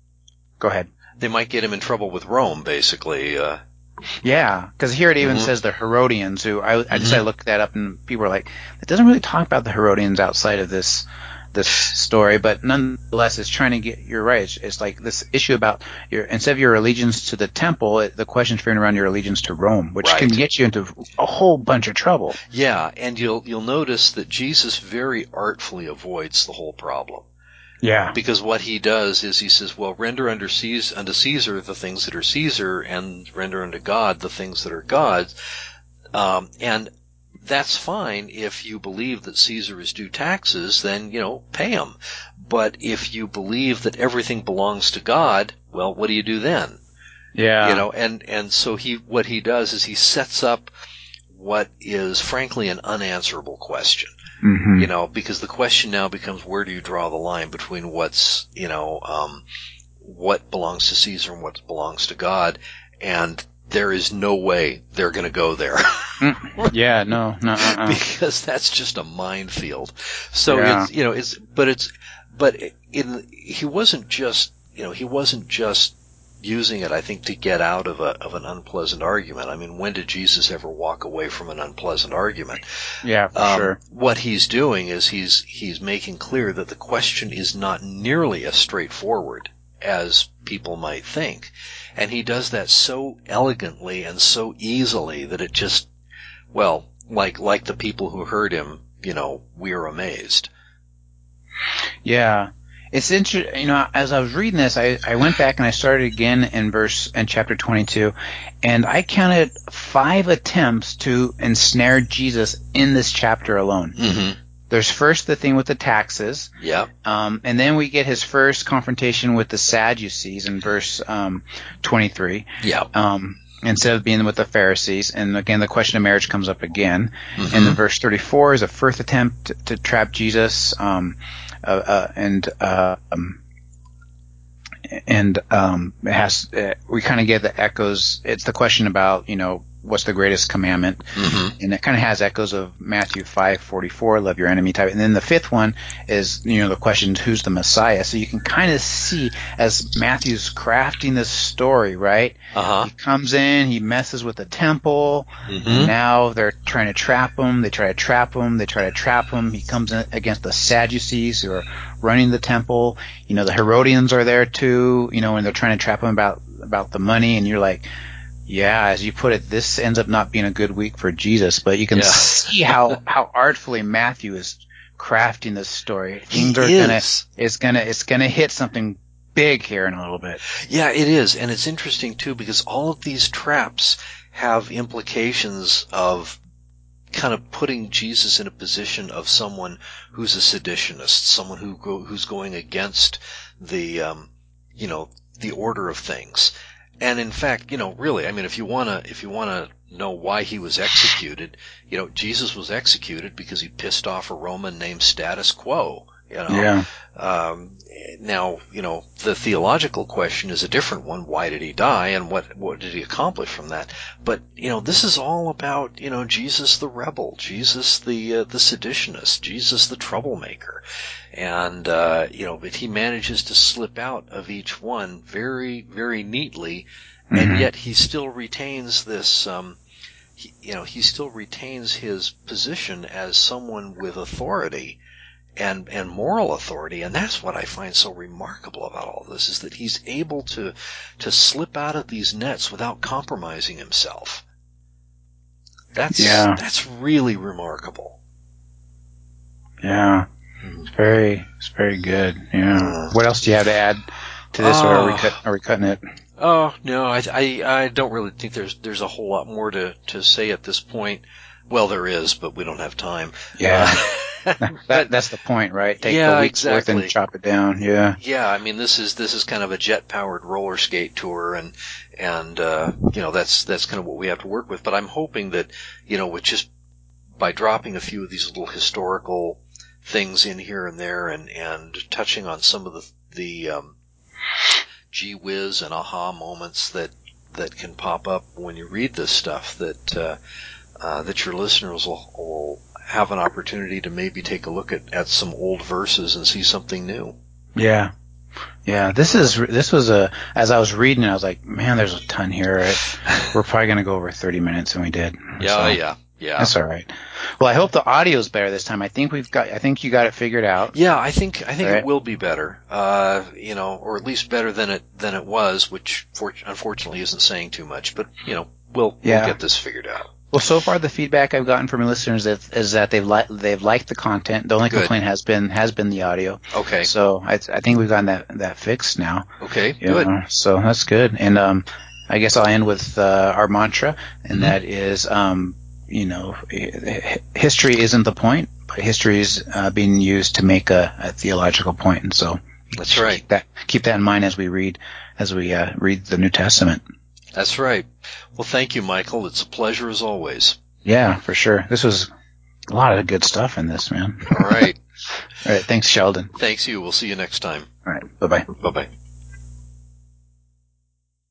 Go ahead. they might get him in trouble with Rome, basically. Uh, Yeah, because here it even mm-hmm. says the Herodians, who I, I Mm-hmm. decided to look that up, and people were like, it doesn't really talk about the Herodians outside of this this story, but nonetheless, it's trying to get. You're right. It's, it's like this issue about your instead of your allegiance to the temple, it, the question's framed around your allegiance to Rome, which Right. can get you into a whole bunch of trouble. Yeah, and you'll you'll notice that Jesus very artfully avoids the whole problem. Yeah. Because what he does is he says, well, render unto Caesar, unto Caesar the things that are Caesar, and render unto God the things that are God's. Um, and that's fine if you believe that Caesar is due taxes, then, you know, pay him. But if you believe that everything belongs to God, well, what do you do then? Yeah. You know, and, and so he, what he does is he sets up what is frankly an unanswerable question. Mm-hmm. You know, because the question now becomes, where do you draw the line between what's, you know, um, what belongs to Caesar and what belongs to God? And there is no way they're going to go there. Yeah, no, no, uh-uh. Because that's just a minefield. So Yeah. it's, you know, it's, but it's, but in, he wasn't just, you know, he wasn't just using it, I think, to get out of a, of an unpleasant argument. I mean, when did Jesus ever walk away from an unpleasant argument? Yeah, for Um, sure. what he's doing is he's, he's making clear that the question is not nearly as straightforward as people might think. And he does that so elegantly and so easily that it just, well, like, like the people who heard him, you know, we're amazed. Yeah. It's interesting, you know, as I was reading this, I, I went back and I started again in verse, in chapter twenty-two, and I counted five attempts to ensnare Jesus in this chapter alone. Mm-hmm. There's first the thing with the taxes. Yeah. Um, and then we get his first confrontation with the Sadducees in verse, um, twenty-three. Yeah. Um, instead of being with the Pharisees. And again, the question of marriage comes up again. Mm-hmm. And then verse thirty-four is a first attempt to, to trap Jesus. Um, uh, uh, and, uh, um, and, um, it has, uh, we kind of get the echoes. It's the question about, you know, what's the greatest commandment? Mm-hmm. And it kind of has echoes of Matthew five forty-four, love your enemy type. And then the fifth one is, you know, the question, who's the Messiah? So you can kind of see as Matthew's crafting this story, right? Uh-huh. He comes in, he messes with the temple, Mm-hmm. and now they're trying to trap him. They try to trap him. They try to trap him. He comes in against the Sadducees who are running the temple. You know, the Herodians are there too, you know, and they're trying to trap him about, about the money. And you're like, yeah, as you put it, this ends up not being a good week for Jesus, but you can Yeah. see how, how artfully Matthew is crafting this story. Things He are is. gonna, it's gonna, it's gonna hit something big here in a little bit. Yeah, it is. And it's interesting too, because all of these traps have implications of kind of putting Jesus in a position of someone who's a seditionist, someone who go, who's going against the, um, you know, the order of things. And in fact, you know, really, I mean, if you wanna, if you wanna know why he was executed, you know, Jesus was executed because he pissed off a Roman named Status Quo, you know. Yeah. Um, now, you know, the theological question is a different one. Why did he die, and what, what did he accomplish from that? But, you know, this is all about, you know, Jesus the rebel, Jesus the, uh, the seditionist, Jesus the troublemaker. And, uh, you know, but he manages to slip out of each one very, very neatly, mm-hmm. and yet he still retains this, um, he, you know, he still retains his position as someone with authority and, and moral authority. And that's what I find so remarkable about all this, is that he's able to, to slip out of these nets without compromising himself. That's, yeah. that's really remarkable. Yeah. It's very, it's very good. Yeah. Uh, what else do you have to add to this, uh, or are we, cut, are we cutting it? Oh, no, I, I, I don't really think there's, there's a whole lot more to, to say at this point. Well, there is, but we don't have time. Yeah. Uh, that, that's the point, right? Take yeah, a week's exactly. worth and chop it down. Yeah. Yeah, I mean, this is, this is kind of a jet-powered roller skate tour, and, and, uh, you know, that's, that's kind of what we have to work with. But I'm hoping that, you know, with just, by dropping a few of these little historical things in here and there, and, and touching on some of the, the, um, gee whiz and aha moments that, that can pop up when you read this stuff, that, uh, uh, that your listeners will, will have an opportunity to maybe take a look at, at some old verses and see something new. Yeah. Yeah. This is, this was a, as I was reading, I was like, man, there's a ton here. Right? We're probably going to go over thirty minutes, and we did. Yeah, so. yeah. Yeah. That's all right. Well, I hope the audio's better this time. I think we've got, I think you got it figured out. Yeah, I think, I think right. it will be better. Uh, you know, or at least better than it, than it was, which for, unfortunately isn't saying too much, but, you know, we'll, yeah. we'll get this figured out. Well, so far the feedback I've gotten from listeners is, is that they've liked, they've liked the content. The only Good. complaint has been, has been the audio. Okay. So I, I think we've gotten that, that fixed now. Okay. You Good. know, so that's good. And, um, I guess I'll end with, uh, our mantra, and mm-hmm. that is, um, you know, history isn't the point, but history is uh, being used to make a, a theological point, and so that's right. Keep that, keep that in mind as we read as we uh, read the New Testament. That's right. Well, thank you, Michael. It's a pleasure as always. Yeah, for sure. This was a lot of good stuff in this, man. All right. All right. Thanks, Sheldon. Thanks you. We'll see you next time. All right. Bye bye. Bye bye.